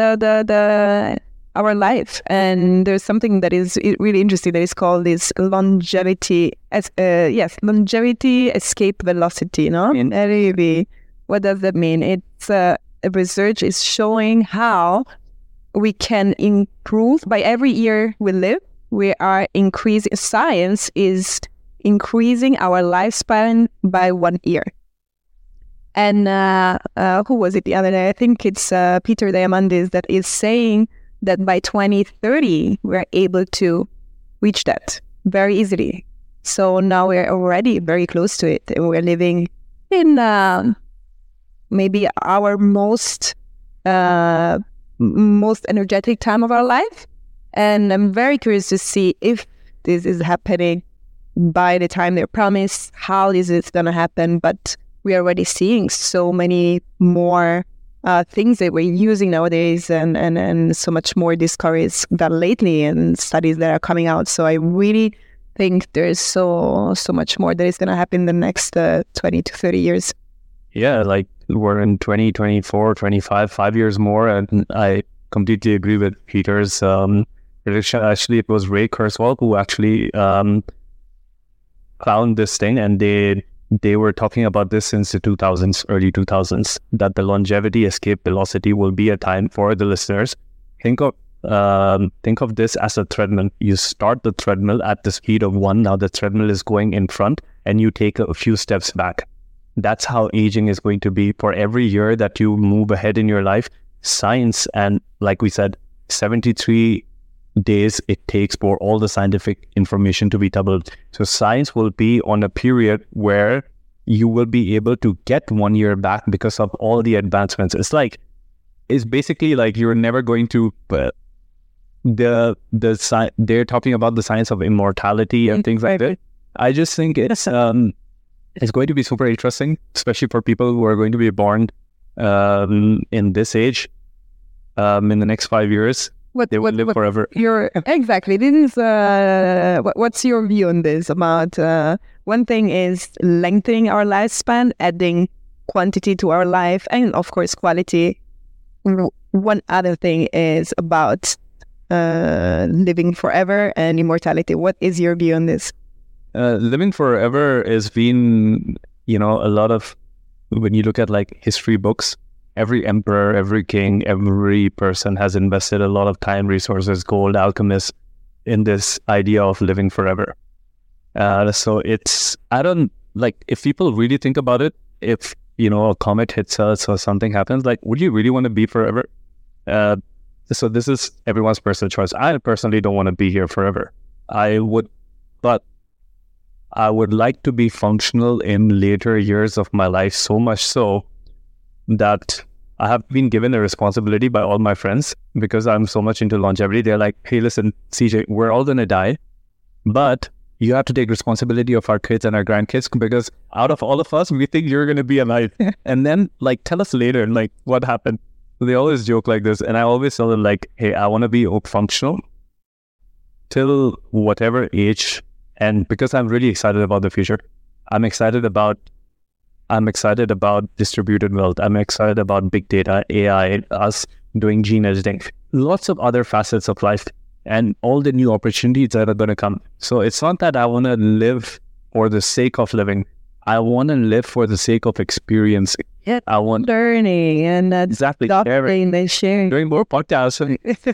our life. And there's something that is really interesting that is called this longevity escape velocity. No, really, what does that mean? It's research is showing how we can improve by every year we live. We are increasing, science is increasing our lifespan by 1 year. And who was it the other day? I think it's Peter Diamandis that is saying that by 2030, we're able to reach that very easily. So now we're already very close to it. We're living in maybe our most energetic time of our life. And I'm very curious to see if this is happening by the time they're promised, how this is going to happen. But we are already seeing so many more things that we're using nowadays and so much more discoveries than lately and studies that are coming out. So I really think there's so much more that is going to happen in the next 20 to 30 years. Yeah, like we're in 2024, 25, 5 years more. And I completely agree with Peter's prediction. Actually, it was Ray Kurzweil who actually found this thing, and they were talking about this since the 2000s, early 2000s, that the longevity escape velocity will be a time for the listeners. Think of this as a treadmill. You start the treadmill at the speed of 1. Now the treadmill is going in front and you take a few steps back. That's how aging is going to be for every year that you move ahead in your life. Science, and like we said, 73 days it takes for all the scientific information to be doubled. So science will be on a period where you will be able to get 1 year back because of all the advancements. It's basically like you're never going to they're talking about the science of immortality and things like that. I just think it's going to be super interesting, especially for people who are going to be born in this age. In the next 5 years, they will live forever. Exactly. This is what's your view on this? About one thing is lengthening our lifespan, adding quantity to our life, and of course quality. One other thing is about living forever and immortality. What is your view on this? Living forever has been, a lot of, when you look at like history books, every emperor, every king, every person has invested a lot of time, resources, gold, alchemists in this idea of living forever. So it's, if people really think about it, if, a comet hits us or something happens, like, would you really want to be forever? So this is everyone's personal choice. I personally don't want to be here forever. But I would like to be functional in later years of my life, so much so that I have been given a responsibility by all my friends because I'm so much into longevity. They're like, hey, listen, CJ, we're all going to die, but you have to take responsibility of our kids and our grandkids because out of all of us, we think you're going to be alive. And then tell us later, what happened. So they always joke like this. And I always tell them hey, I want to be functional till whatever age. And because I'm really excited about the future, I'm excited about distributed wealth. I'm excited about big data, AI, us doing gene editing, lots of other facets of life and all the new opportunities that are going to come. So it's not that I want to live for the sake of living. I want to live for the sake of experiencing. Yeah, I want learning and exactly sharing. Doing more podcasts.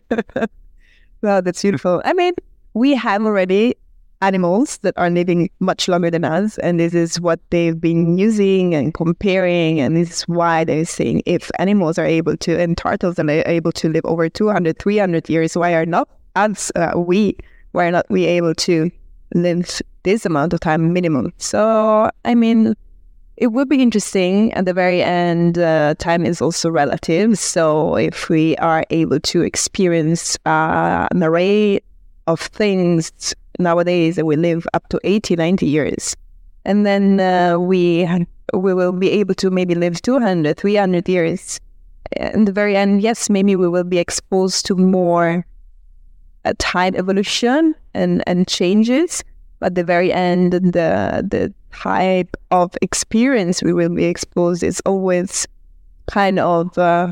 Wow, that's beautiful. I mean, we have already animals that are living much longer than us, and this is what they've been using and comparing, and this is why they're saying if animals are able to, and turtles are able to live over 200, 300 years, why are not we able to live this amount of time minimum? So, I mean, it would be interesting at the very end. Time is also relative, so if we are able to experience an array of things nowadays, we live up to 80, 90 years. And then we will be able to maybe live 200, 300 years. In the very end, yes, maybe we will be exposed to more time evolution and changes. But the very end, the type of experience we will be exposed is always kind of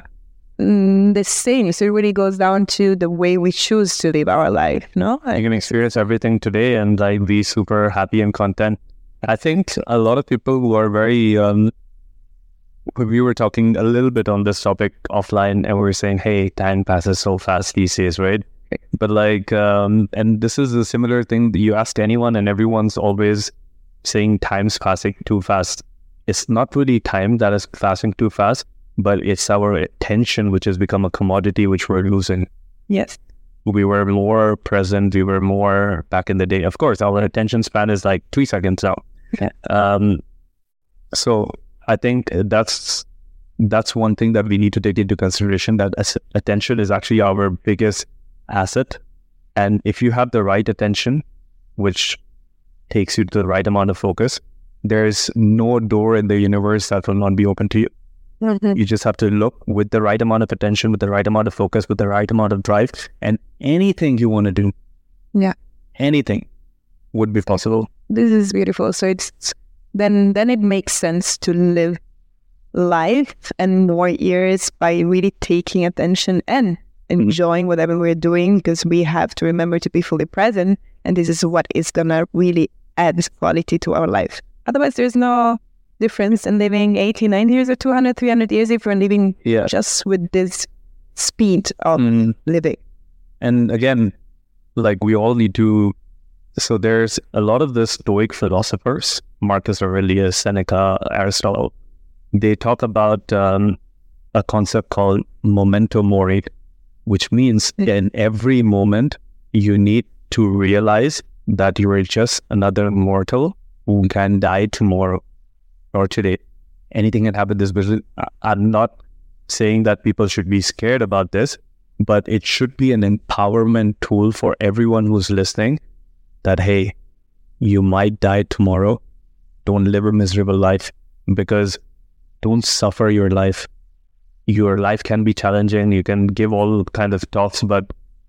the same. So it really goes down to the way we choose to live our life, no? You can experience everything today and be super happy and content. I think a lot of people who are very we were talking a little bit on this topic offline, and we were saying, hey, time passes so fast these days, right? But like, and this is a similar thing that you ask anyone and everyone's always saying time's passing too fast. It's not really time that is passing too fast, but it's our attention, which has become a commodity, which we're losing. Yes. We were more present. We were more back in the day. Of course, our attention span is like 3 seconds now. So I think that's one thing that we need to take into consideration, that attention is actually our biggest asset. And if you have the right attention, which takes you to the right amount of focus, there's no door in the universe that will not be open to you. Mm-hmm. You just have to look with the right amount of attention, with the right amount of focus, with the right amount of drive, and anything you want to do, anything would be possible. This is beautiful. So then it makes sense to live life and more years by really taking attention and enjoying whatever we're doing, because we have to remember to be fully present, and this is what is gonna really add quality to our life. Otherwise, there's no difference in living 80, 90 years or 200, 300 years if we're living just with this speed of living. And again, like we all need to, so there's a lot of the Stoic philosophers, Marcus Aurelius, Seneca, Aristotle, they talk about a concept called memento mori, which means in every moment you need to realize that you are just another mortal who can die tomorrow or today. Anything can happen this business. I'm not saying that people should be scared about this, but it should be an empowerment tool for everyone who's listening that, hey, you might die tomorrow. Don't live a miserable life, because don't suffer your life. Your life can be challenging. You can give all kind of talks, but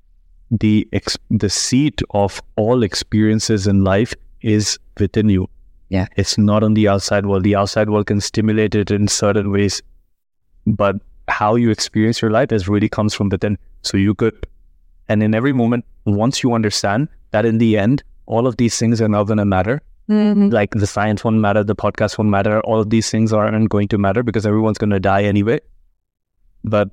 the seat of all experiences in life is within you. Yeah. It's not on the outside world. The outside world can stimulate it in certain ways, but how you experience your life really comes from within. So you could, and in every moment, once you understand that in the end, all of these things are not going to matter. Mm-hmm. Like the science won't matter, the podcast won't matter. All of these things aren't going to matter because everyone's going to die anyway. But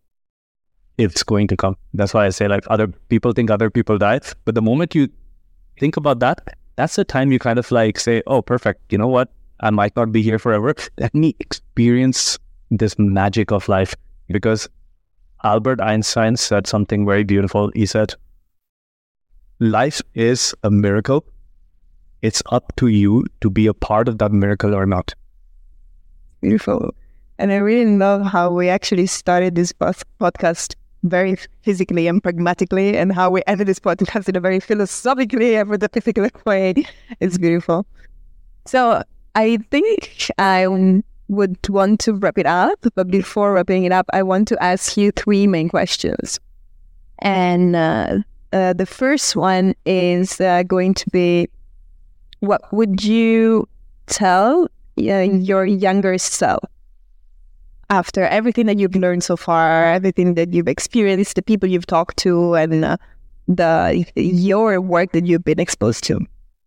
it's going to come. That's why I say, like, other people think other people die. But the moment you think about that, that's the time you kind of like say, oh, perfect. You know what? I might not be here forever. Let me experience this magic of life. Because Albert Einstein said something very beautiful. He said, life is a miracle. It's up to you to be a part of that miracle or not. Beautiful. And I really love how we actually started this podcast very physically and pragmatically, and how we ended this podcast in a very philosophically and metaphysical way. It's beautiful. So I think I would want to wrap it up, but before wrapping it up, I want to ask you 3 main questions. And the first one is going to be, what would you tell your younger self after everything that you've learned so far, everything that you've experienced, the people you've talked to, and your work that you've been exposed to?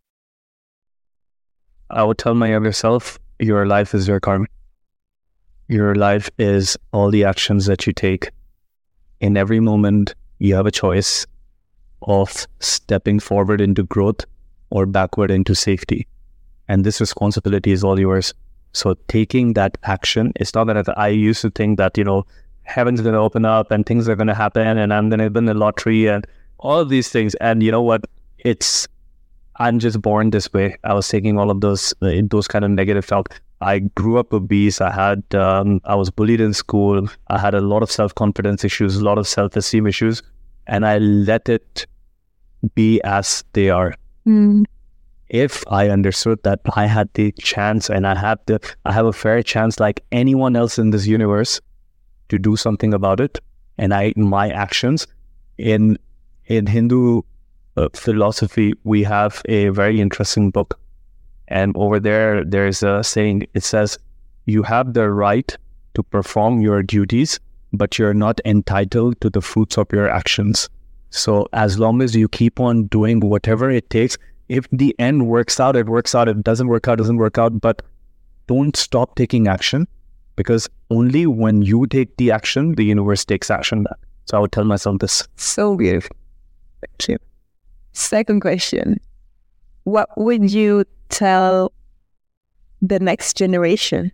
I would tell my younger self, your life is your karma. Your life is all the actions that you take. In every moment, you have a choice of stepping forward into growth or backward into safety. And this responsibility is all yours. So taking that action, it's not that I used to think that, heaven's going to open up and things are going to happen and I'm going to win the lottery and all of these things. And you know what? I'm just born this way. I was taking all of those kind of negative talk. I grew up obese. I was bullied in school. I had a lot of self-confidence issues, a lot of self-esteem issues, and I let it be as they are. If I understood that I had the chance and I have a fair chance like anyone else in this universe to do something about it, and my actions in Hindu philosophy, we have a very interesting book, and over there's a saying. It says, you have the right to perform your duties, but you're not entitled to the fruits of your actions. So as long as you keep on doing whatever it takes, if the end works out, it works out. If it doesn't work out, but don't stop taking action. because only when you take the action, the universe takes action back. So I would tell myself this. So beautiful. Thank you. Second question. What would you tell the next generation?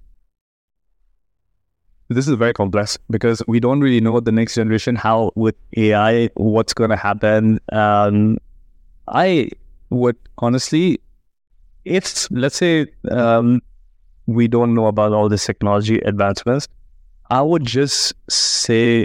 This is very complex because we don't really know the next generation, how with AI, what's going to happen. I would honestly, if let's say we don't know about all this technology advancements, I would just say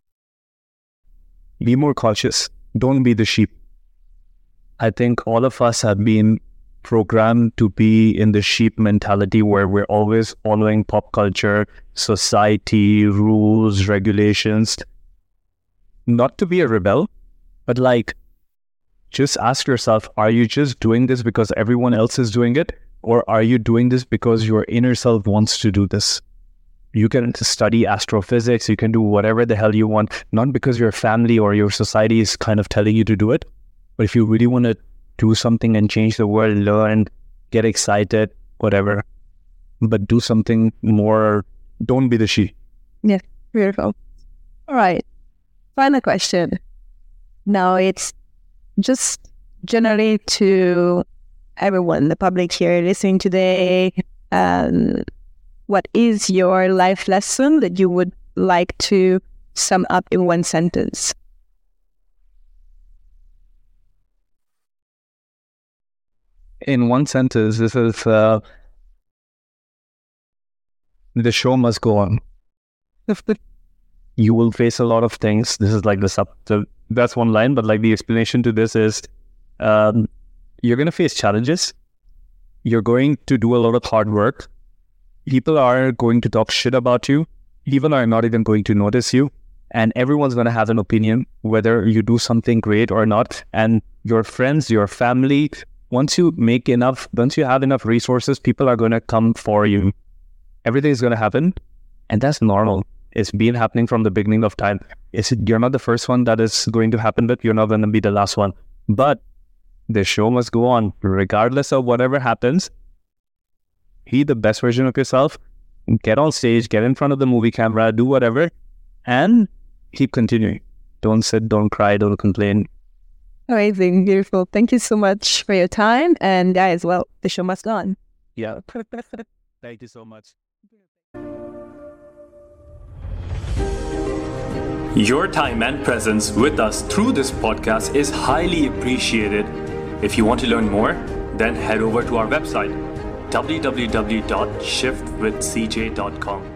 be more cautious. Don't be the sheep. I think all of us have been programmed to be in the sheep mentality where we're always following pop culture, society, rules, regulations. Not to be a rebel, but like, just ask yourself, are you just doing this because everyone else is doing it? Or are you doing this because your inner self wants to do this? You can study astrophysics, you can do whatever the hell you want, not because your family or your society is kind of telling you to do it. But if you really want to do something and change the world, learn, get excited, whatever, but do something more, don't be the sheep. Yeah, beautiful. All right. Final question. Now it's just generally to everyone, the public here listening today, what is your life lesson that you would like to sum up in one sentence? In one sentence, this is the show must go on. You will face a lot of things. This is like that's one line, but like the explanation to this is you're going to face challenges. You're going to do a lot of hard work. People are going to talk shit about you. People are not even going to notice you. And everyone's going to have an opinion, whether you do something great or not. And your friends, your family, once you have enough resources, people are going to come for you. Everything is going to happen. And that's normal. It's been happening from the beginning of time. You're not the first one that is going to happen, but you're not going to be the last one. But the show must go on. Regardless of whatever happens, be the best version of yourself. Get on stage, get in front of the movie camera, do whatever, and keep continuing. Don't sit, don't cry, don't complain. Amazing, beautiful. Thank you so much for your time. And guys, well, the show must go on. Yeah. Thank you so much. Your time and presence with us through this podcast is highly appreciated. If you want to learn more, then head over to our website, www.shiftwithcj.com.